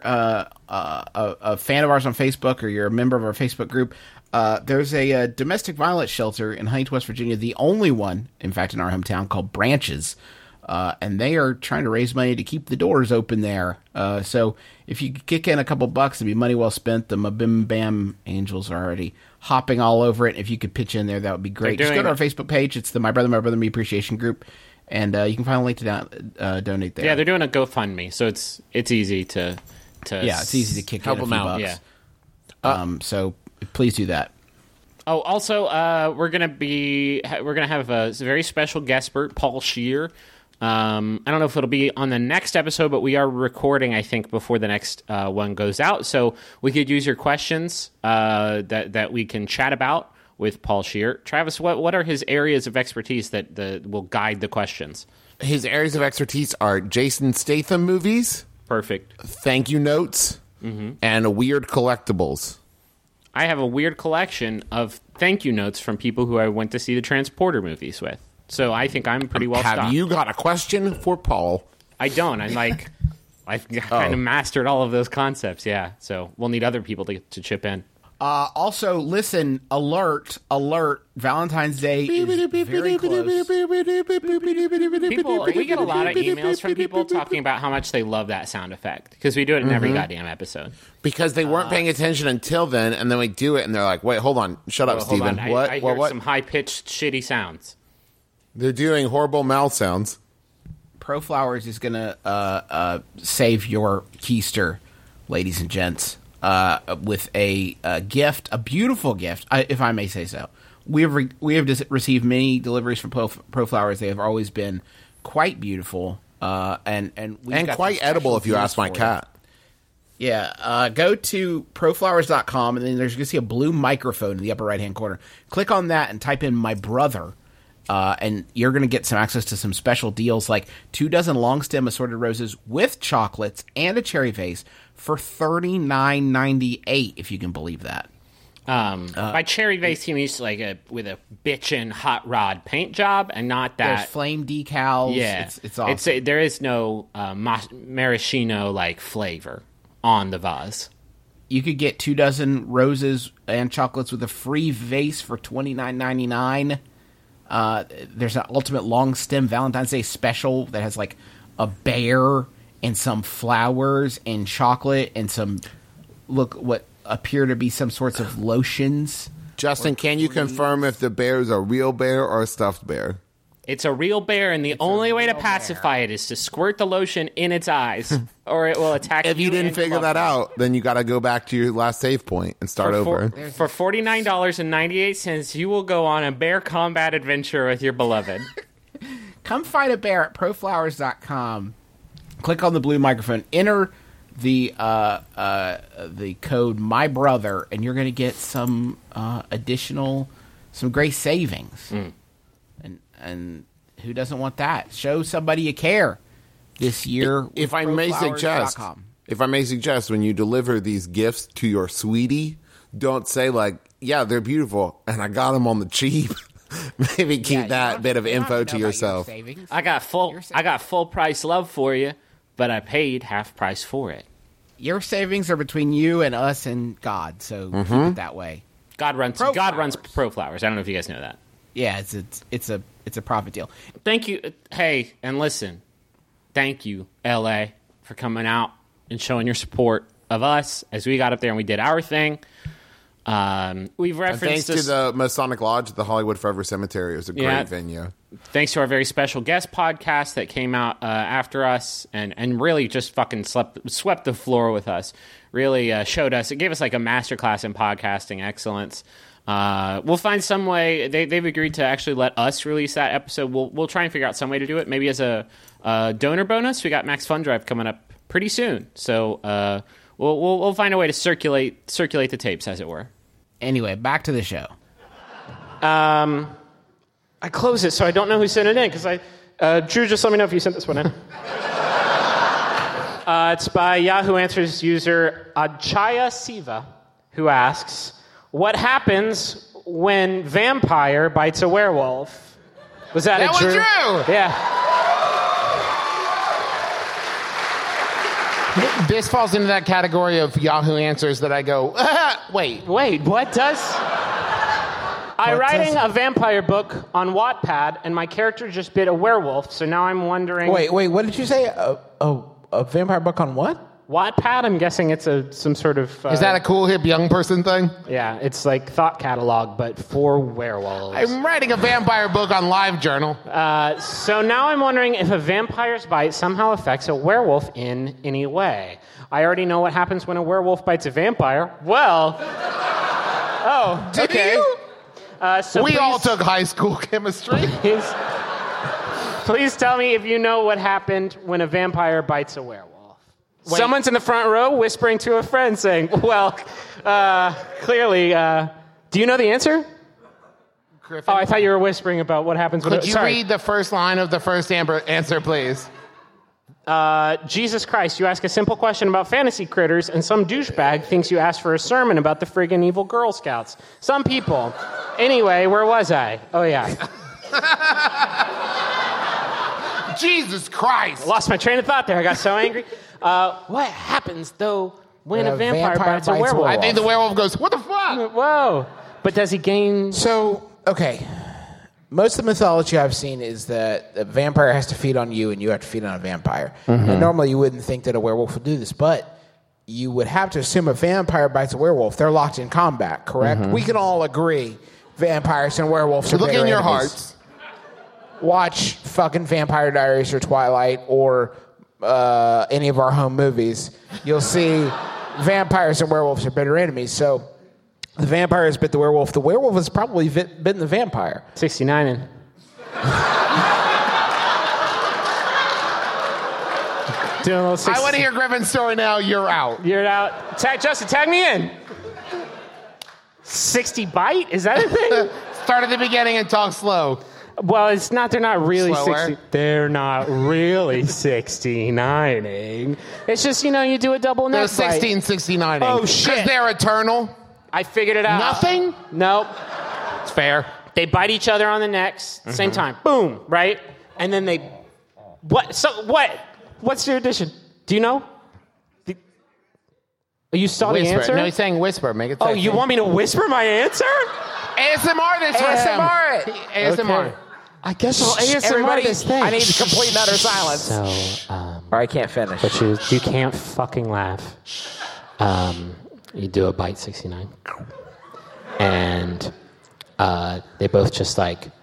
a fan of ours on Facebook or you're a member of our Facebook group, there's a domestic violence shelter in Huntington, West Virginia, the only one, in fact, in our hometown, called Branches. And they are trying to raise money to keep the doors open there. So if you kick in a couple bucks, it'd be money well spent. The Mabim Bam Angels are already hopping all over it. If you could pitch in there, that would be great. Just go to our Facebook page. It's the My Brother, Me Appreciation Group. And you can find a link to donate there. Yeah, they're doing a GoFundMe, so it's easy to it's easy to kick help in a them few out. bucks. Yeah. So please do that. Oh, also, we're gonna have a very special guest expert, Paul Scheer. I don't know if it'll be on the next episode, but we are recording, I think, before the next one goes out. So we could use your questions that we can chat about with Paul Scheer. Travis, what are his areas of expertise that will guide the questions? His areas of expertise are Jason Statham movies, Perfect. thank you notes, and weird collectibles. I have a weird collection of thank you notes from people who I went to see the Transporter movies with. So I think I'm pretty well stocked. Have you got a question for Paul? I don't. I've kind of mastered all of those concepts, yeah. So we'll need other people to chip in. Also, listen, alert, Valentine's Day is very close. We get a lot of emails from people talking about how much they love that sound effect, because we do it in every goddamn episode. Because they weren't paying attention until then, and then we do it, and they're like, wait, hold on. Shut up, Hold Steven. on. What? I hear What? some high-pitched, shitty sounds. They're doing horrible mouth sounds. ProFlowers is going to save your keister, ladies and gents, with a gift, a beautiful gift, if I may say so. We have received many deliveries from ProFlowers. They have always been quite beautiful, and quite edible, if you ask my cat. Yeah, go to proflowers.com, and then you're going to see a blue microphone in the upper right-hand corner. Click on that and type in my brother, and you're going to get some access to some special deals like 2 dozen long-stem assorted roses with chocolates and a cherry vase for $39.98, if you can believe that. By cherry vase, he means like with a bitchin' hot rod paint job, and not that There's flame decals. Yeah, it's awesome. There is no maraschino like flavor on the vase. You could get 2 dozen roses and chocolates with a free vase for $29.99. There's an ultimate long stem Valentine's Day special that has like a bear and some flowers and chocolate and some what appear to be some sorts of lotions. Justin, can you confirm if the bear is a real bear or a stuffed bear? It's a real bear, and the only way to pacify it is to squirt the lotion in its eyes, or it will attack you. If you didn't and figure that out, then you got to go back to your last save point and start over. For $49.98, you will go on a bear combat adventure with your beloved. Come find a bear at proflowers.com. Click on the blue microphone. Enter the code MYBROTHER, and you're going to get some additional, some great savings. And who doesn't want that? Show somebody you care this year. If I may suggest, when you deliver these gifts to your sweetie, don't say like, "Yeah, they're beautiful, and I got them on the cheap." Maybe keep that bit of info to yourself. I got full price love for you, but I paid half price for it. Your savings are between you and us and God, so keep it that way. God runs ProFlowers. I don't know if you guys know that. Yeah, it's a profit deal. Thank you. Hey, and listen, thank you, LA, for coming out and showing your support of us as we got up there and we did our thing. We've referenced thanks to the Masonic Lodge at the Hollywood Forever Cemetery. It was a great venue. Thanks to our very special guest podcast that came out after us and really just fucking swept the floor with us. Really showed us. It gave us like a masterclass in podcasting excellence. We'll find some way. They've agreed to actually let us release that episode. We'll try and figure out some way to do it. Maybe as a donor bonus. We got Max Fun Drive coming up pretty soon, so we'll find a way to circulate the tapes, as it were. Anyway, back to the show. I close it, so I don't know who sent it in because Drew, just let me know if you sent this one in. It's by Yahoo Answers user Achaya Siva, who asks, "What happens when vampire bites a werewolf?" Was that That Drew? was Drew! Yeah. This falls into that category of Yahoo Answers that I go, wait, what does... I'm writing a vampire book on Wattpad, and my character just bit a werewolf, so now I'm wondering... Wait, what did you say? A vampire book on what? Wattpad, I'm guessing it's some sort of... Is that a cool, hip, young person thing? Yeah, it's like thought catalog, but for werewolves. I'm writing a vampire book on LiveJournal. So now I'm wondering if a vampire's bite somehow affects a werewolf in any way. I already know what happens when a werewolf bites a vampire. Well... Oh, Did okay. you? So we please, all took high school chemistry. Please tell me if you know what happened when a vampire bites a werewolf. Someone's in the front row whispering to a friend saying, well, clearly, do you know the answer? Griffin, Oh, I thought you were whispering about what happens when... could you read the first line of the first answer, please? Jesus Christ, you ask a simple question about fantasy critters, and some douchebag thinks you asked for a sermon about the friggin' evil Girl Scouts. Some people. Anyway, where was I? Oh, yeah. Jesus Christ. I lost my train of thought there. I got so angry. What happens, though, when a vampire bites a werewolf? I think the werewolf goes, what the fuck? Whoa. But does he gain... So, okay. Most of the mythology I've seen is that a vampire has to feed on you and you have to feed on a vampire. And normally you wouldn't think that a werewolf would do this, but you would have to assume a vampire bites a werewolf. They're locked in combat, correct? We can all agree vampires and werewolves are Look bitter in your enemies. hearts. Watch fucking Vampire Diaries or Twilight or any of our home movies. You'll see vampires and werewolves are bitter enemies. So the vampire has bit the werewolf. The werewolf has probably bitten the vampire. 69 in. Doing a little 60. I want to hear Griffin's story now. You're out. You're out. Justin, tag me in. 60 bite? Is that a thing? Start at the beginning and talk slow. Well, it's not. They're not really Slower. 60. They're not really 69ing. It's just, you do a double They're neck bite. 1669. Oh, shit. Because they're eternal. I figured it out. Nothing? Nope. It's fair. They bite each other on the necks, same time. Boom, right? And then they... What? So, what? What's your addition? Do you know? You saw Whisper. the answer? No, he's saying whisper. Make it Oh, sexy. you want me to whisper my answer? ASMR this for him. ASMR it. ASMR. Okay. I guess I'll ASMR Everybody, this thing. I need complete and utter silence. So, Or I can't finish. but you can't fucking laugh. You do a bite 69. And they both just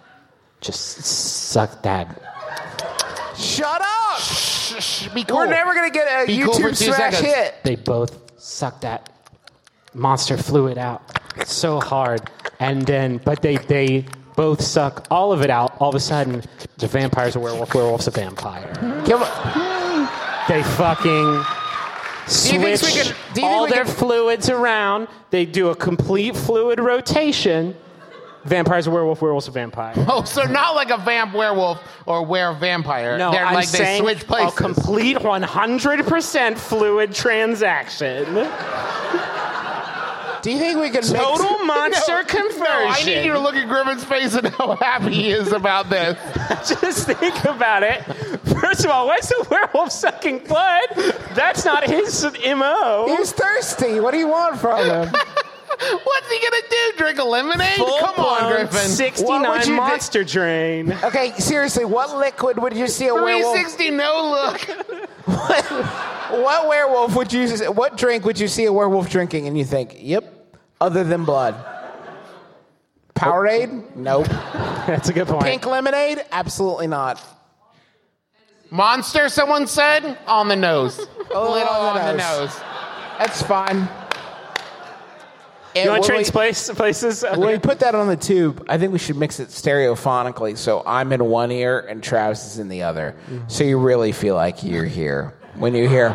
suck that. Shut up! Be cool. We're never going to get a Be cool for YouTube 2 smash seconds. hit. They both suck that monster fluid out so hard. And then, but they both suck all of it out. All of a sudden, the vampire's a werewolf, werewolf's a vampire. They fucking switch all their fluids around. They do a complete fluid rotation. Vampire's a werewolf, werewolf's a vampire. Oh, so not like a vamp werewolf or were-vampire. No, They're I'm like they saying switch places. a complete 100% fluid transaction. Do you think we can Total monster conversion. No, I need you to look at Griffin's face and how happy he is about this. Just think about it. First of all, why's the werewolf sucking blood? That's not his MO. He's thirsty. What do you want from him? What's he gonna do? Drink a lemonade? Come on, Griffin. 69 What would you monster drain. Okay, seriously, what liquid would you see a werewolf? 360 no look. What werewolf would you? What drink would you see a werewolf drinking and you think, yep, other than blood? Powerade? Nope. That's a good point. Pink lemonade? Absolutely not. Monster, someone said? On the nose. A little on the on the nose. nose. That's fine. You want to When trade places? When we put that on the tube, I think we should mix it stereophonically. So I'm in one ear and Travis is in the other. So you really feel like you're here. When you hear...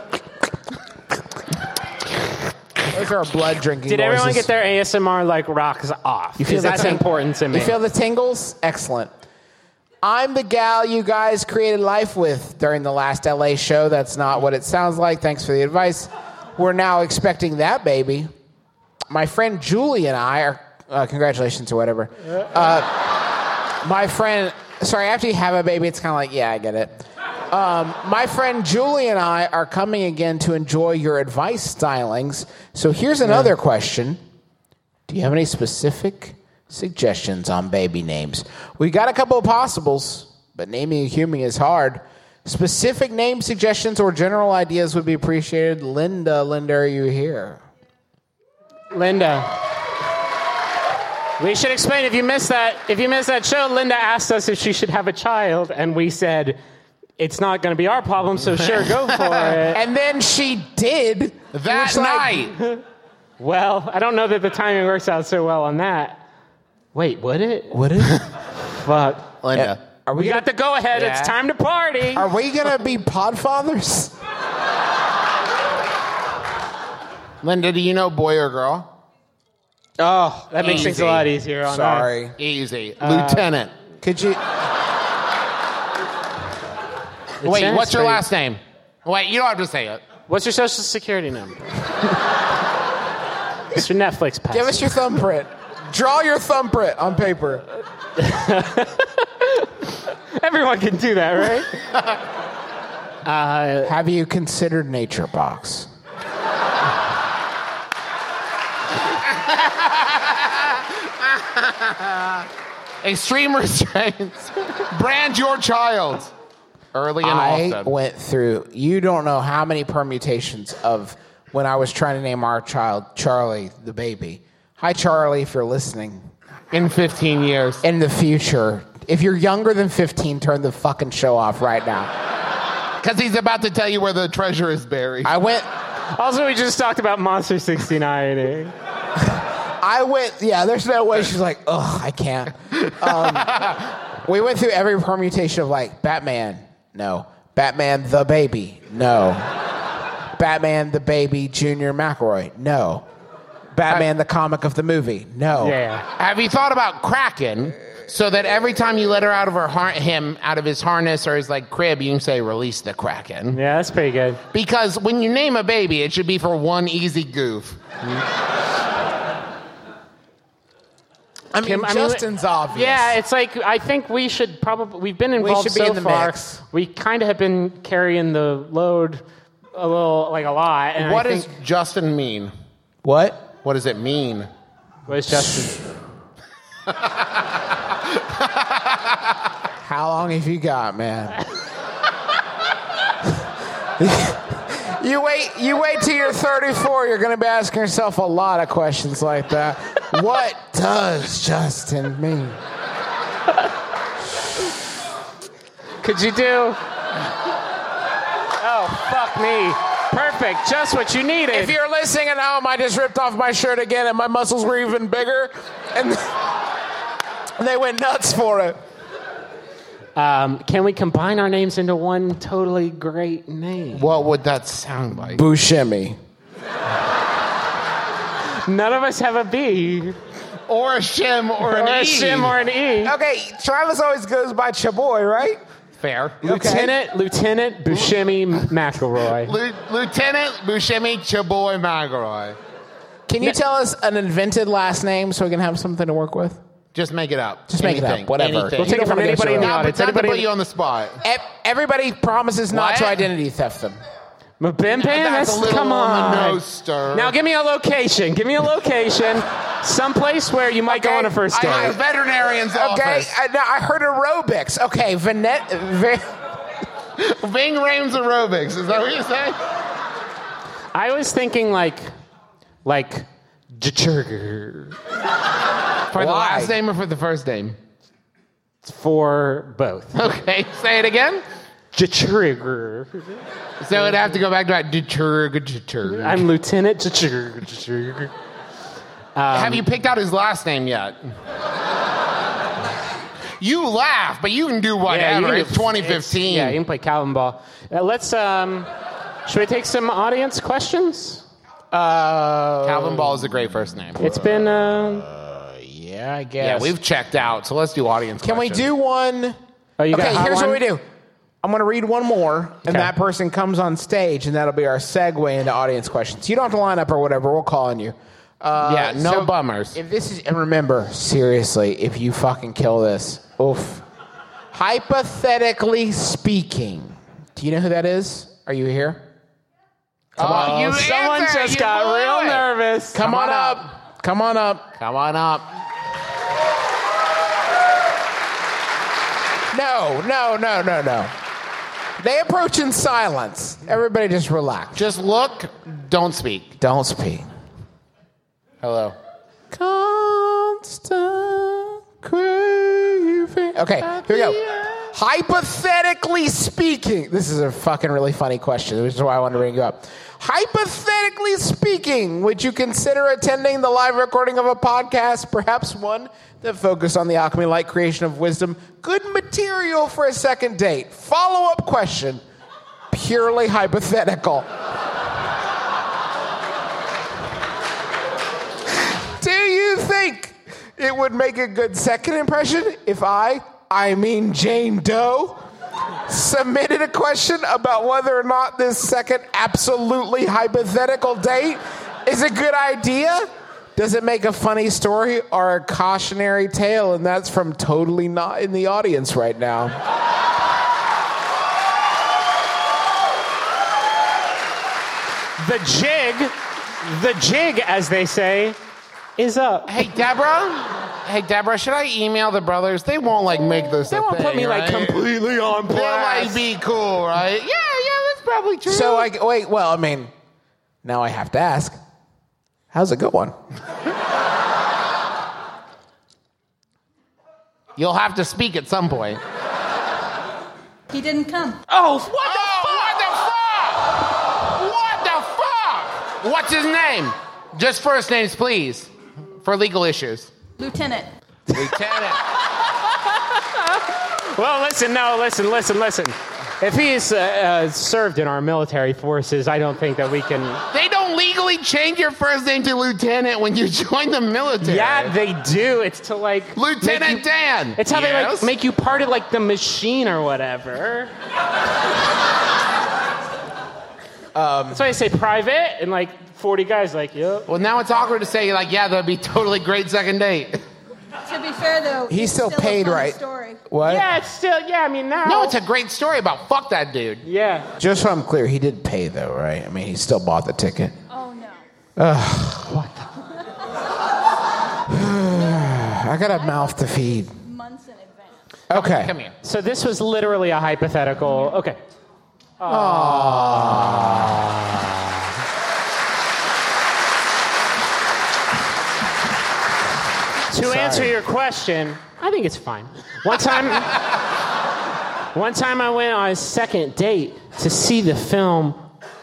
Those are our blood drinking Did noises. everyone get their ASMR rocks off? You feel Because that's important to me. You feel the tingles? Excellent. I'm the gal you guys created life with during the last LA show. That's not what it sounds like. Thanks for the advice. We're now expecting that baby. My friend Julie and I are... congratulations or whatever. My friend... Sorry, after you have a baby, it's kind of like, yeah, I get it. My friend Julie and I are coming again to enjoy your advice stylings. So here's another question. Do you have any specific suggestions on baby names? We got a couple of possibles, but naming a human is hard. Specific name suggestions or general ideas would be appreciated. Linda, are you here? Linda. We should explain, if you missed that show, Linda asked us if she should have a child, and we said, it's not going to be our problem, so sure, go for it. And then she did. That night. Well, I don't know that the timing works out so well on that. Wait, would it? Would it? Fuck. Linda. We got the go-ahead. Yeah. It's time to party. Are we going to be podfathers? Linda, do you know boy or girl? Oh, that makes things a lot easier on Sorry. Easy. Lieutenant. Could you... Wait, Lieutenant's what's your pretty- last name? Wait, you don't have to say it. What's your social security number? It's your Netflix password. Give us your thumbprint. Draw your thumbprint on paper. Everyone can do that, right? Have you considered Nature Box? Extreme restraints. Brand your child. Early and I often. went through, you don't know how many permutations of when I was trying to name our child Charlie, the baby. Hi, Charlie, if you're listening. In 15 years. In the future, if you're younger than 15, turn the fucking show off right now. Because he's about to tell you where the treasure is buried. I went, Also, we just talked about Monster 69. yeah, there's no way. She's like, ugh, I can't. We went through every permutation of like Batman, no. Batman the Baby? No. Batman the Baby Junior McElroy? No. Batman the comic of the movie? No. Yeah. Have you thought about Kraken? So that every time you let her out of him out of his harness or his like crib, you can say "Release the Kraken." Yeah, that's pretty good. Because when you name a baby, it should be for one easy goof. Justin's obvious. Yeah, it's like I think we should probably. We've been involved should be so in the far. mix. We kind of have been carrying the load a lot. And What I does think, Justin mean? What? What does it mean? what is Justin? How long have you got, man? You wait till you're 34, you're going to be asking yourself a lot of questions like that. What does Justin mean? Could you do? Oh, fuck me. Perfect. Just what you needed. If you're listening at home, I just ripped off my shirt again and my muscles were even bigger. And they went nuts for it. Can we combine our names into one totally great name? What would that sound like? Buscemi. None of us have a B. Or a shim or an Or a E. shim or an E. Okay, Travis always goes by Chaboy, right? Fair. Lieutenant Buscemi McElroy. Lieutenant Buscemi Chaboy McElroy. Can you tell us an invented last name so we can have something to work with? Just make it up. Just make it up, whatever. Anything. We'll take it from anybody in the audience. Not to Anybody put you on the spot. Everybody promises not What? to identity theft them. Mabim That's a little come on the on. nose, sir. Now give me a location. Someplace where you might go on a first I have date. veterinarian's Okay, office. I heard aerobics. Okay, Ving Rhames aerobics. Is that what you say? I was thinking like Jachurger For the Why? last name or for the first name? for both. Okay, say it again. Jachurger. So it'd have to go back to that. I'm Lieutenant Jachurger. Have you picked out his last name yet? You laugh, but you can do whatever. It's 2015. Yeah, you can play Calvin ball. Let's. Should we take some audience questions? Calvin Ball is a great first name. It's been. Yeah, I guess. Yeah, we've checked out, so let's do audience Can we questions. do one? Oh, you got Okay, a hot here's one? what we do. I'm going to read one more, and Okay. that person comes on stage, and that'll be our segue into audience questions. You don't have to line up or whatever. We'll call on you. Yeah, no so bummers. If this is, and remember, seriously, if you fucking kill this, oof. Hypothetically speaking, do you know who that is? Are you here? You Someone answer, just you got blew real it. nervous. Come on up. Come on up. Come on up. No. They approach in silence. Everybody just relax. Just look, don't speak. Don't speak. Hello. Constant craving. Okay, here we go. Hypothetically speaking, this is a fucking really funny question, which is why I wanted to bring you up. Hypothetically speaking, would you consider attending the live recording of a podcast, perhaps one that focused on the alchemy light creation of wisdom? Good material for a second date. Follow-up question, purely hypothetical. Do you think it would make a good second impression if I mean Jane Doe, submitted a question about whether or not this second absolutely hypothetical date is a good idea? Does it make a funny story or a cautionary tale? And that's from Totally Not in the Audience right now. The jig, as they say, is up. Hey, Deborah, should I email the brothers? They won't, make this They a won't thing, put me right? completely on They'll, blast. be cool, right? Yeah, that's probably true. So, now I have to ask, how's it going? You'll have to speak at some point. He didn't come. Oh, what the fuck? What's his name? Just first names, please, for legal issues. Lieutenant. Lieutenant. Well, listen. If he's served in our military forces, I don't think that we can. They don't legally change your first name to Lieutenant when you join the military. Yeah, they do. It's to like Lieutenant Dan. It's how they like Yes? make you part of like the machine or whatever. That's why I say private, and like 40 guys like, yep. Well, now it's awkward to say like, yeah, that'd be totally great second date. To be fair, though, He's it's still a paid, fun right? Story. What? Yeah, it's still. Yeah, I mean now. No, it's a great story about fuck that dude. Yeah. Just so I'm clear, he did pay though, right? I mean, he still bought the ticket. Oh no. I got a mouth to feed. Months in advance. Okay. Come here. So this was literally a hypothetical. Okay. To answer your question, I think it's fine. One time I went on a second date to see the film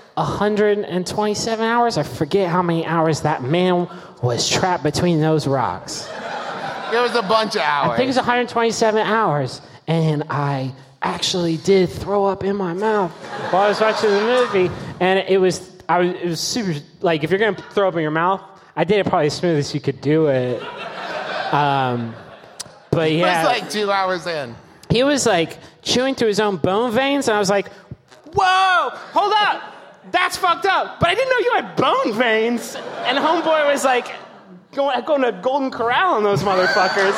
127 hours. I forget how many hours that man was trapped between those rocks. It was a bunch of hours. I think it was 127 hours, and I actually did throw up in my mouth while I was watching the movie, and it was super, like, if you're going to throw up in your mouth, I did it probably as smooth as you could do it. But yeah. It was like 2 hours in. He was like chewing through his own bone veins, and I was like, whoa, hold up, that's fucked up. But I didn't know you had bone veins. And homeboy was like, going to Golden Corral on those motherfuckers.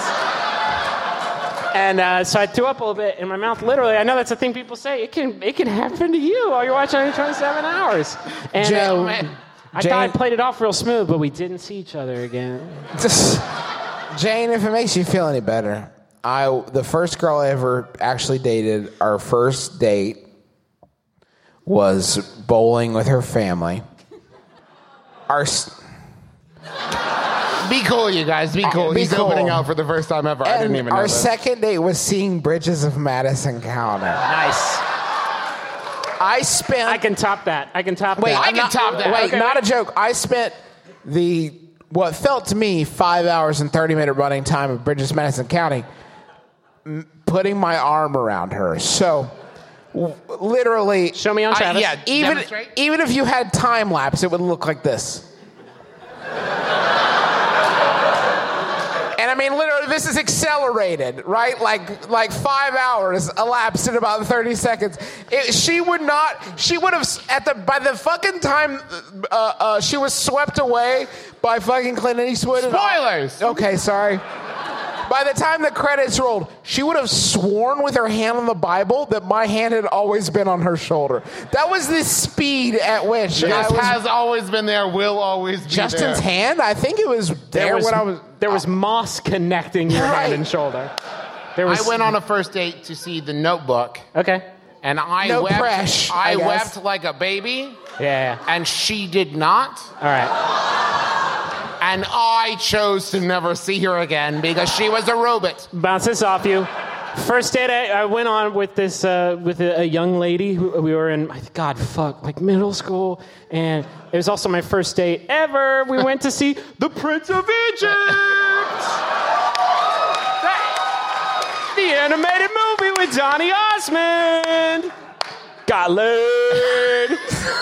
And so I threw up a little bit in my mouth, literally. I know that's a thing people say. It can happen to you while you're watching 127 hours. And I thought I played it off real smooth, but we didn't see each other again. Jane, if it makes you feel any better, the first girl I ever actually dated, our first date was bowling with her family. Be cool, you guys. Be cool. Be He's cool. opening out for the first time ever. I didn't even know our that. second date was seeing Bridges of Madison County. Nice. I spent... I can top that. Wait, I can top that. Wait, Okay, not wait. a joke. I spent what felt to me 5 hours and 30-minute running time of Bridges, Madison County, putting my arm around her. So, literally, Show me on Travis. Demonstrate. even if you had time lapse, it would look like this. And I mean, literally, this is accelerated, right? Like 5 hours elapsed in about 30 seconds. She would have, by the fucking time she was swept away by fucking Clint Eastwood. Spoilers! Okay, sorry. By the time the credits rolled, she would have sworn with her hand on the Bible that my hand had always been on her shoulder. That was the speed at which This has always been there, will always be Justin's there. hand. I think it was there when I was. There was moss connecting your hand and shoulder. There was. I went on a first date to see The Notebook, Okay. and I No wept. press, I I guess. wept like a baby, Yeah. and she did not. All right. And I chose to never see her again because she was a robot. Bounce this off you. First date I went on with this with a young lady. We were in like middle school, and it was also my first date ever. We went to see The Prince of Egypt, the animated movie with Donny Osmond. Got laid.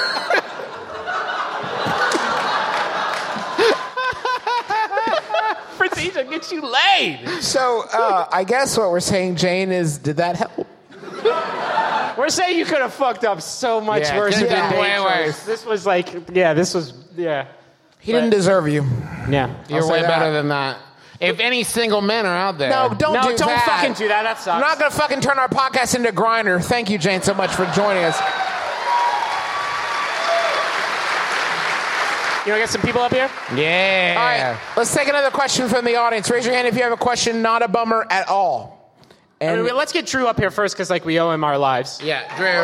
Prince of Egypt gets you laid. So I guess what we're saying, Jane, is did that help? We're saying you could have fucked up so much Yeah, worse could than have been date way choice. worse. This was like, yeah. He didn't deserve you. Yeah. You're say way that. better than that. If any single men are out there. No, don't do that. fucking do that. That sucks. I'm not going to fucking turn our podcast into Grindr. Thank you, Jane, so much for joining us. You want to get some people up here? Yeah. All right, let's take another question from the audience. Raise your hand if you have a question, not a bummer at all. And Let's get Drew up here first because like we owe him our lives. Yeah, Drew.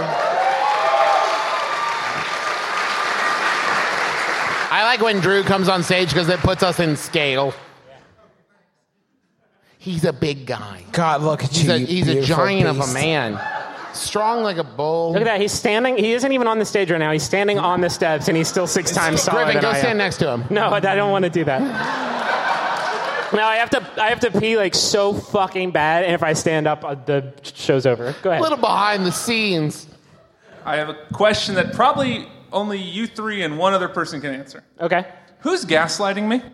I like when Drew comes on stage because it puts us in scale. He's a big guy. God, look at you. He's a beautiful giant of a beast. man. Strong like a bull. Look at that. He's standing. He isn't even on the stage right now. He's standing on the steps and he's still 6 times taller Griffin, than go I am. stand next to him. No, I don't want to do that. No, I have to pee like so fucking bad, and if I stand up, the show's over. Go A ahead. little behind the scenes. I have a question that probably only you three and one other person can answer. Okay. Who's gaslighting me?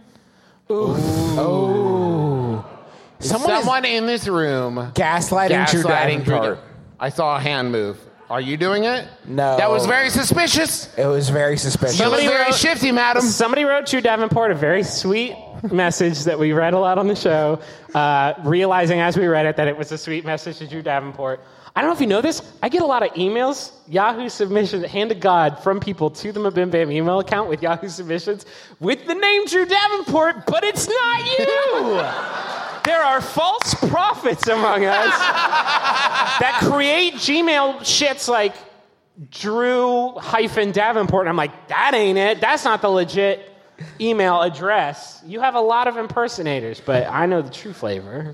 Someone in this room gaslighting Drew Davenport. I saw a hand move. Are you doing it? No. That was very suspicious. It was very suspicious. That was very shifty, madam. Somebody wrote Drew Davenport a very sweet message that we read a lot on the show, realizing as we read it that it was a sweet message to Drew Davenport. I don't know if you know this. I get a lot of emails, Yahoo submissions, hand to God, from people to the Mabim Bam email account with Yahoo submissions with the name Drew Davenport, but it's not you. There are false prophets among us that create Gmail shits like Drew-Davenport. And I'm like, that ain't it. That's not the legit email address. You have a lot of impersonators, but I know the true flavor.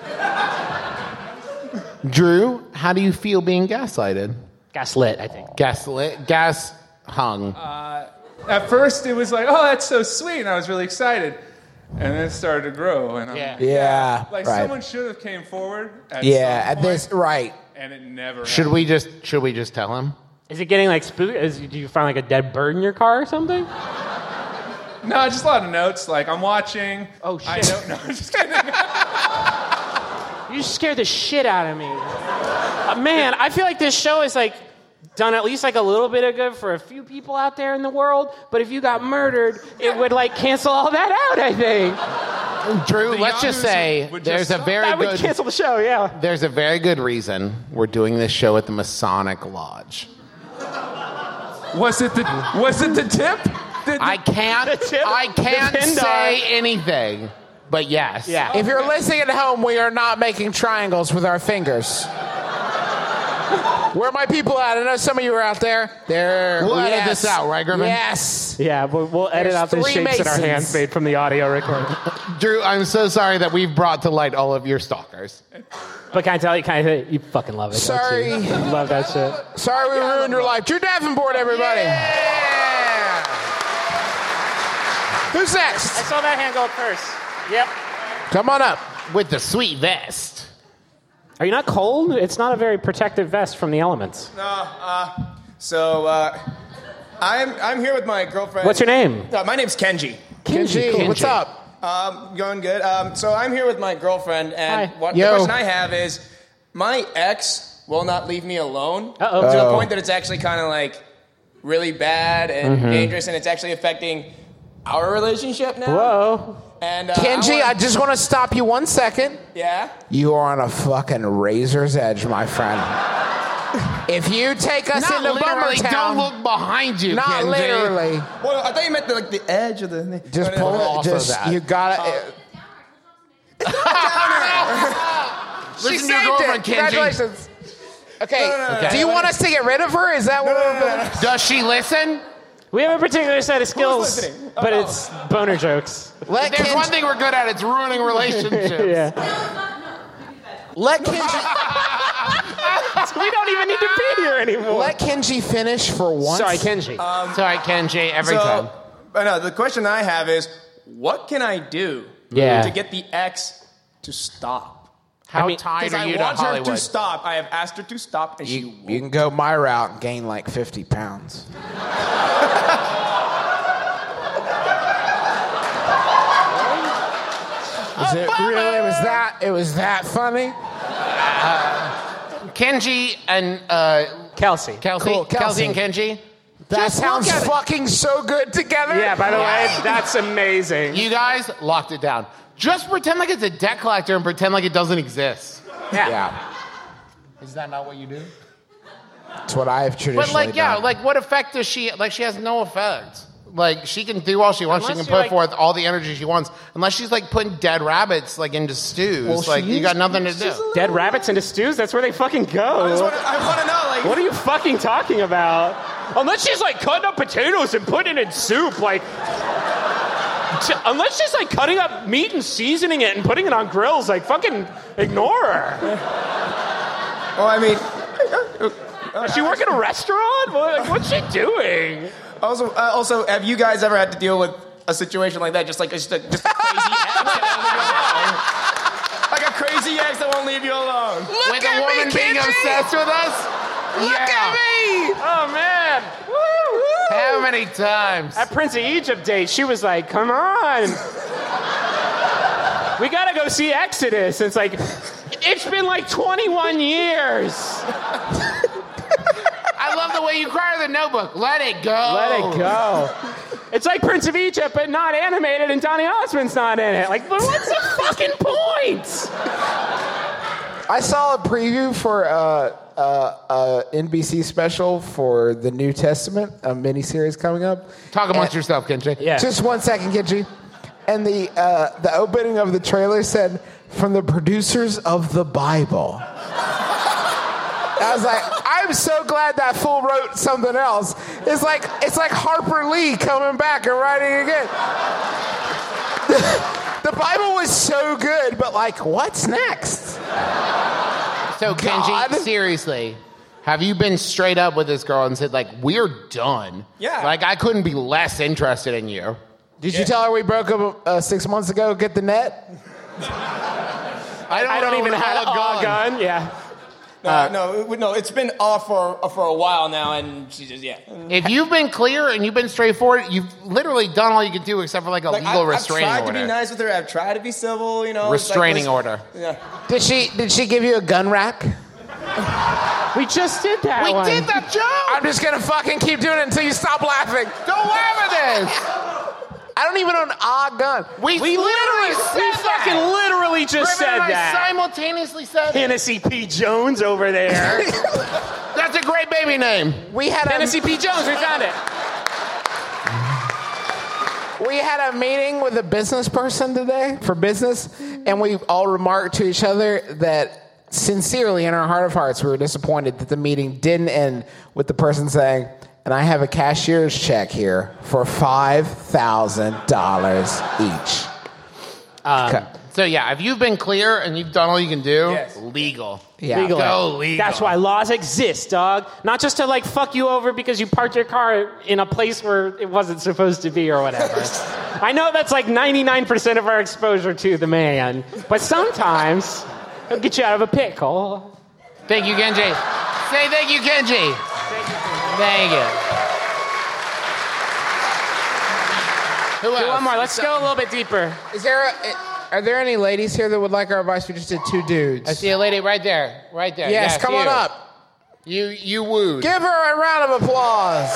Drew, how do you feel being gaslighted? Gaslit, I think. Gaslit? Gas hung. At first, it was like, oh, that's so sweet, and I was really excited. And then it started to grow, and I'm Yeah, like, right. someone should have came forward. At Yeah, some at this, point, right. and it never. Should we just tell him? Is it getting like spooky? Do you find like a dead bird in your car or something? No, just a lot of notes. Like I'm watching. Oh shit! I don't know. Just kidding. You scared the shit out of me, man. I feel like this show is like done at least like a little bit of good for a few people out there in the world. But if you got murdered, it would like cancel all that out. I think. Drew, let's just say there's a very that good. would cancel the show. Yeah. There's a very good reason we're doing this show at the Masonic Lodge. Was it the tip? I can't say anything, but yes. Yeah. If you're listening at home, we are not making triangles with our fingers. Where are my people at? I know some of you are out there. We'll edit this out, right, Griffin? Yes. Yeah, we'll edit out the three shapes that our Masons. hands made from the audio recording. Drew, I'm so sorry that we've brought to light all of your stalkers. But can I tell you, you fucking love it. don't Sorry. you? Love that shit. Sorry we ruined your life. Drew Davenport, everybody. Yeah! Who's next? I saw that hand go up first. Yep. Come on up. With the sweet vest. Are you not cold? It's not a very protective vest from the elements. I'm here with my girlfriend. What's your name? My name's Kenji. Kenji, what's up? Going good. So I'm here with my girlfriend, and Hi. the question I have is, my ex will not leave me alone Uh-oh. to the point that it's actually kind of like really bad and dangerous, and it's actually affecting our relationship now. Whoa. And Kenji, I just want to stop you 1 second. yeah. You are on a fucking razor's edge, my friend. If you take us Not into literally, Bummertown, don't look behind you, not Kenji. literally. Well, I thought you meant the edge of the. Just pull it. off of Just that. you gotta. Listen to your girlfriend, Kenji. Congratulations. Okay. Okay. Do you want us to get rid of her? Is that what we're? Does she listen? We have a particular set of skills, listening? but it's boner jokes. Let There's one Kenji. thing we're good at. It's ruining relationships. Yeah. Let Kenji. We don't even need to be here anymore. Let Kenji finish for once. Sorry, Kenji. Sorry, Kenji. Every time. But no, the question I have is, what can I do to get the ex to stop? How tied Because are you I to want her Hollywood? to stop. I have asked her to stop, and she You can go my route and gain like 50 pounds. It was that funny? Kenji and Kelsey. Cool, Kelsey and Kenji. That Just sounds look at it. fucking so good together. Yeah, by the way, that's amazing. You guys locked it down. Just pretend like it's a debt collector and pretend like it doesn't exist. Yeah. Is that not what you do? That's what I have traditionally But like, yeah, done. like what effect does she? Like, she has no effect. Like, she can do all she wants. Unless she can you're put forth all the energy she wants. Unless she's like putting dead rabbits like into stews. Like, you got nothing to do. Dead rabbits into stews? That's where they fucking go. I want to know, like, What are you fucking talking about? Unless she's like cutting up potatoes and putting it in soup, like. Unless she's like cutting up meat and seasoning it and putting it on grills, like fucking ignore her. well, I mean, Does she work in a restaurant? What's she doing? also, have you guys ever had to deal with a situation like that? Just a crazy ex? won't leave you alone. With a woman being obsessed with us? Look at me! Oh man! Woo! How many times? At Prince of Egypt date, she was like, "Come on, we gotta go see Exodus." It's like, it's been like 21 years. I love the way you cry in the Notebook. Let it go. Let it go. It's like Prince of Egypt, but not animated, and Donny Osmond's not in it. Like, but what's the fucking point? I saw a preview for NBC special for the New Testament, a miniseries coming up. Talk amongst yourself, Kenji. Yeah. Just 1 second, Kenji. And the opening of the trailer said, "From the producers of the Bible." I was like, I'm so glad that fool wrote something else. It's like Harper Lee coming back and writing again. The Bible was so good, but like, what's next? So, Kenji, seriously, have you been straight up with this girl and said, like, we're done? Yeah. Like, I couldn't be less interested in you. Did you tell her we broke up 6 months ago? Get the net? I don't even have a gun. Yeah. No, it's been off for a while now, and she just, yeah. If you've been clear and you've been straightforward, you've literally done all you can do except for like a legal restraining I've tried order. to be nice with her. I've tried to be civil, you know. Restraining order. Yeah. Did she give you a gun rack? We just did that We one. did that joke! I'm just gonna fucking keep doing it until you stop laughing. Don't laugh at this! I don't even own a gun. We literally said fucking literally just Griffin said and I that. simultaneously said it. Hennessy P. Jones over there. That's a great baby name. We had Hennessy P. Jones, we found it. We had a meeting with a business person today for business, and we all remarked to each other that sincerely in our heart of hearts we were disappointed that the meeting didn't end with the person saying, "And I have a cashier's check here for $5,000 each." Okay. So yeah, if you've been clear and you've done all you can do, Yes. legal. Yeah. Legal. Go legal. That's why laws exist, dog. Not just to like fuck you over because you parked your car in a place where it wasn't supposed to be or whatever. I know that's like 99% of our exposure to the man, but sometimes it'll get you out of a pickle. Thank you, Kenji. Say thank you, Kenji. Thank you. Who else? One more. Let's go a little bit deeper. Are there any ladies here that would like our advice? We just did 2 dudes. I see a lady right there. Right there. Yes, come on you. up. You wooed. Give her a round of applause.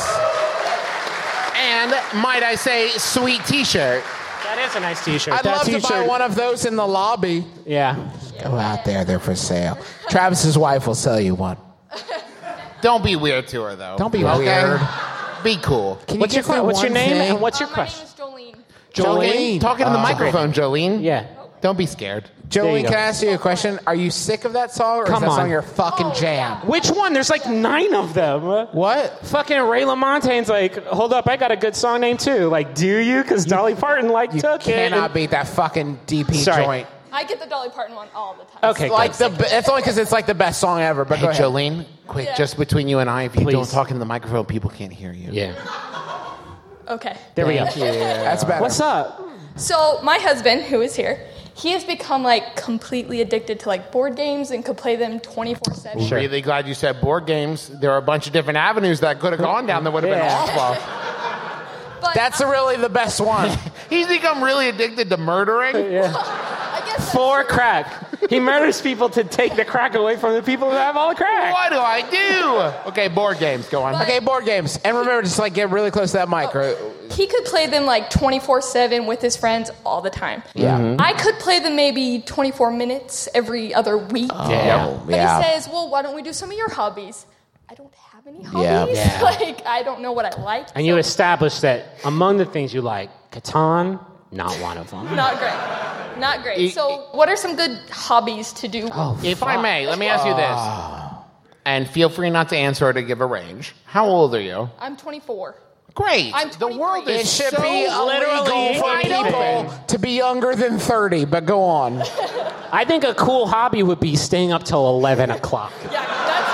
And, might I say, sweet t-shirt. That is a nice t-shirt. I'd love to buy one of those in the lobby. Yeah. Go out there. They're for sale. Travis's wife will sell you one. Don't be weird to her, though. Don't be weird. Be cool. Can you What's your give me what's your one name thing? and what's your My name question? is Jolene. Jolene. Talking to the microphone, Jolene. Yeah. Don't be scared. Jolene, go. can I ask you a question? Are you sick of that song, or Come is that on. song your fucking Oh, jam? Which one? There's like 9 of them. What? Fucking Ray LaMontagne's like, hold up, I got a good song name too. Like, do you? Because Dolly Parton You took it. cannot beat that fucking DP Sorry. joint. I get the Dolly Parton one all the time. Okay, Like it's only because it's like the best song ever. But Hey, go ahead. Jolene, quick, Yeah. just between you and I, if you Please. don't talk into the microphone, people can't hear you. Yeah. Okay. There we go. That's better. What's up? So my husband, who is here, he has become like completely addicted to like board games and could play them 24/7. Really glad you said board games. There are a bunch of different avenues that could have gone down that would have been Yeah. awful. But That's really the best one. He's become really addicted to murdering. I guess that's For true. crack. He murders people to take the crack away from the people who have all the crack. What do I do? Okay, board games. Go on. Okay, board games. And remember, just like get really close to that mic. Right? He could play them like 24/7 with his friends all the time. Yeah. I could play them maybe 24 minutes every other week. Yeah. But he says, well, why don't we do some of your hobbies? I don't have any hobbies. Yeah. Like, I don't know what I like. And you established that among the things you like, Catan, not one of them. Not great. Not great. So what are some good hobbies to do? If I may, let me ask you this. And feel free not to answer or to give a range. How old are you? I'm 24. Great. I'm The world 23. It is should so be illegal for wide people open. to be younger than 30, but go on. I think a cool hobby would be staying up till 11 o'clock. Yeah, that's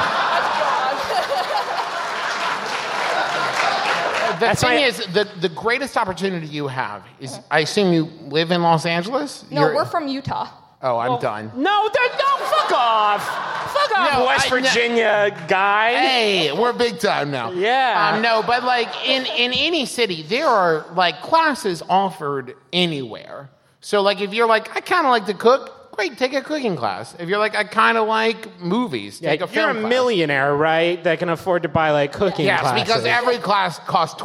The That's thing my- is, the greatest opportunity you have is, I assume you live in Los Angeles? No, we're from Utah. Oh, I'm done. No, fuck off. Fuck off, No, West Virginia guy. Hey, we're big time now. Yeah. No, but like in any city, there are like classes offered anywhere. So like if you're like, I kind of like to cook, great, take a cooking class. If you're like, I kind of like movies, take a film You're a class. millionaire, right? That can afford to buy like cooking classes. Yes, because every class costs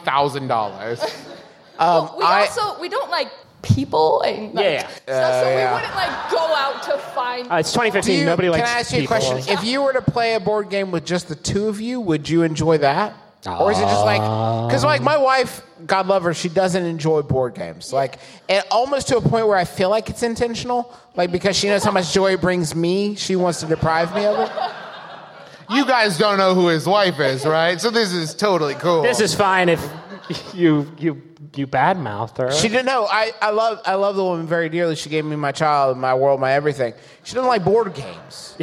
$20,000. We don't like people and like, stuff, so we wouldn't like go out to find. It's 2015. Nobody likes Can I ask you a people. question? If you were to play a board game with just the two of you, would you enjoy that? Or is it just like, because like my wife, God love her, she doesn't enjoy board games. Like, and almost to a point where I feel like it's intentional. Like, because she knows how much joy it brings me, she wants to deprive me of it. You guys don't know who his wife is, right? So this is totally cool. This is fine if you badmouth her. She didn't know. I love the woman very dearly. She gave me my child, my world, my everything. She doesn't like board games.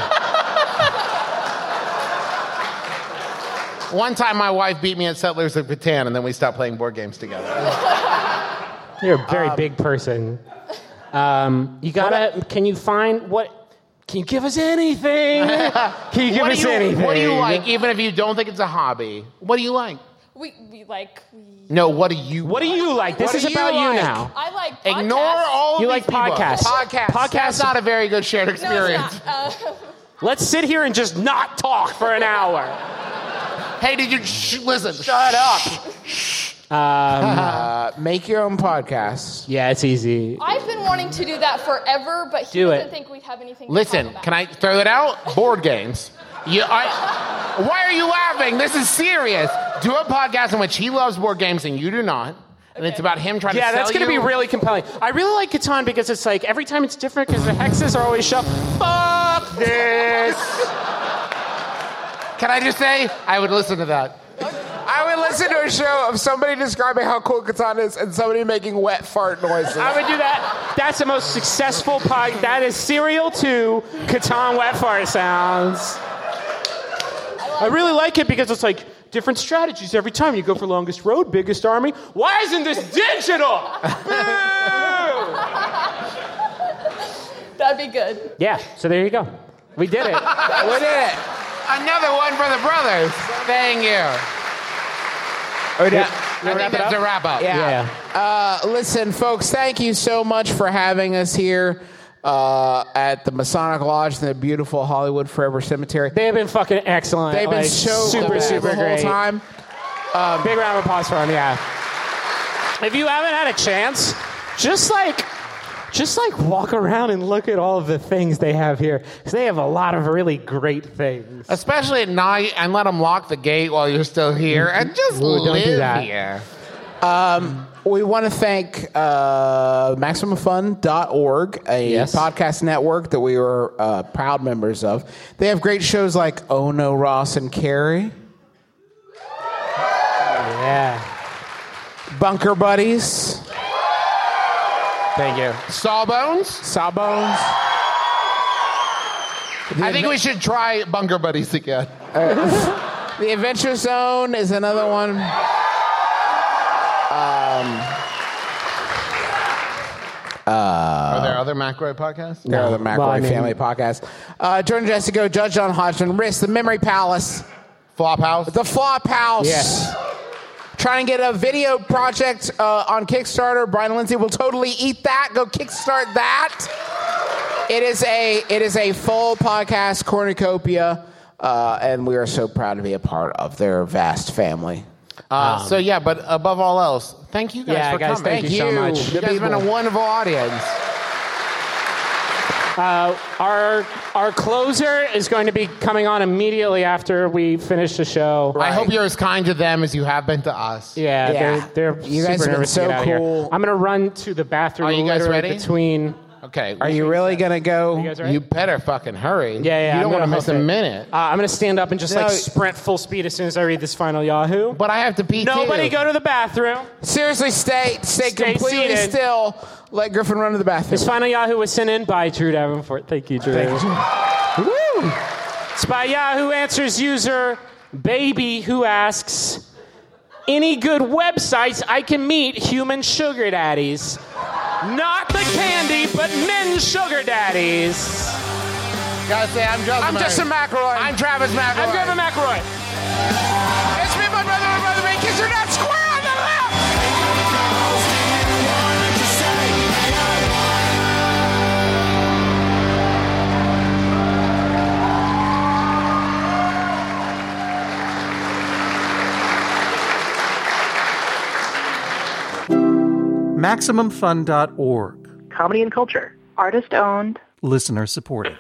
One time my wife beat me at Settlers of Catan, and then we stopped playing board games together. You're a very big person. You gotta. Can you find what? Can you give us anything? Can you give us anything? What do you like, even if you don't think it's a hobby? What do you like? We like. No, what do you What do you like? This is about you now. I like podcasts. Ignore all You these like people. podcasts. Podcasts. That's not a very good shared No, it's experience. not. Let's sit here and just not talk for an hour. Hey, did you listen? Shut up. Make your own podcast. Yeah, it's easy. I've been wanting to do that forever, but he Do doesn't it. think we'd have anything. Listen, to talk can about. I throw that out? Board games. Why are you laughing? This is serious. Do a podcast in which he loves board games and you do not. And it's about him trying to sell you. Yeah, that's going to be really compelling. I really like Catan because it's like every time it's different because the hexes are always shuffled. Fuck this. Can I just say, I would listen to that. I would listen to a show of somebody describing how cool Catan is and somebody making wet fart noises. I would do that. That's the most successful pod. That is Serial 2 Catan wet fart sounds. I really like it because it's like different strategies every time. You go for longest road, biggest army. Why isn't this digital? Boo! That'd be good. Yeah, so there you go. We did it. We did it. Another one for the brothers. Thank you. I think that's a wrap up. Yeah. Listen, folks, thank you so much for having us here at the Masonic Lodge in the beautiful Hollywood Forever Cemetery. They have been fucking excellent. They've been Like, so super cool super the whole great. time. Big round of applause for them. Yeah. If you haven't had a chance, just walk around and look at all of the things they have here, because they have a lot of really great things. Especially at night, and let them lock the gate while you're still here, and just Ooh, don't do live that. here. We want to thank MaximumFun.org, a podcast network that we were proud members of. They have great shows like Oh No, Ross and Carrie. Yeah. Bunker Buddies. Thank you. Sawbones? Sawbones. I think we should try Bunker Buddies again. The Adventure Zone is another one. Are there other McRoy podcasts? No, the McRoy Family Podcast. Jordan Jessica, Judge John Hodgson, Risk, The Memory Palace. Flophouse? The Flophouse. Yes. Trying to get a video project on Kickstarter. Brian Lindsay will totally eat that. Go kickstart that. It is a full podcast cornucopia, and we are so proud to be a part of their vast family. But above all else, thank you guys for coming. Thank you so much. You guys have been a wonderful audience. Our closer is going to be coming on immediately after we finish the show. I hope you're as kind to them as you have been to us. Yeah. They're You super guys have been nervous to so get out of here. cool. I'm going to run to the bathroom. Are you guys literally ready? Between. Okay. Are you really going to go? You guys ready? You better fucking hurry. Yeah. You don't want to I'm gonna miss a hoof it. minute. I'm going to stand up and just No. sprint full speed as soon as I read this final Yahoo. But I have to pee Nobody too. go to the bathroom. Seriously, stay completely seated. still. Let Griffin run to the bathroom. This final Yahoo was sent in by Drew Davenport. Thank you, Drew. Woo! It's by Yahoo Answers user Baby, who asks, any good websites I can meet human sugar daddies? Not the candy but men's sugar daddies. Gotta say, I'm Justin McElroy. I'm Travis McElroy. I'm Griffin McElroy. It's me, my brother, man. Kiss your dad square on the left. MaximumFun.org. Comedy and culture. Artist owned. Listener supported.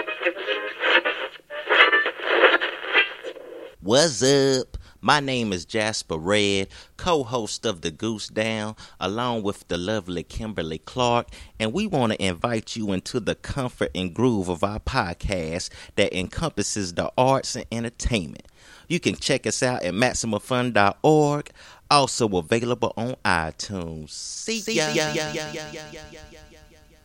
What's up? My name is Jasper Red, co-host of The Goose Down, along with the lovely Kimberly Clark, and we want to invite you into the comfort and groove of our podcast that encompasses the arts and entertainment. You can check us out at MaximumFun.org, also available on iTunes. See ya.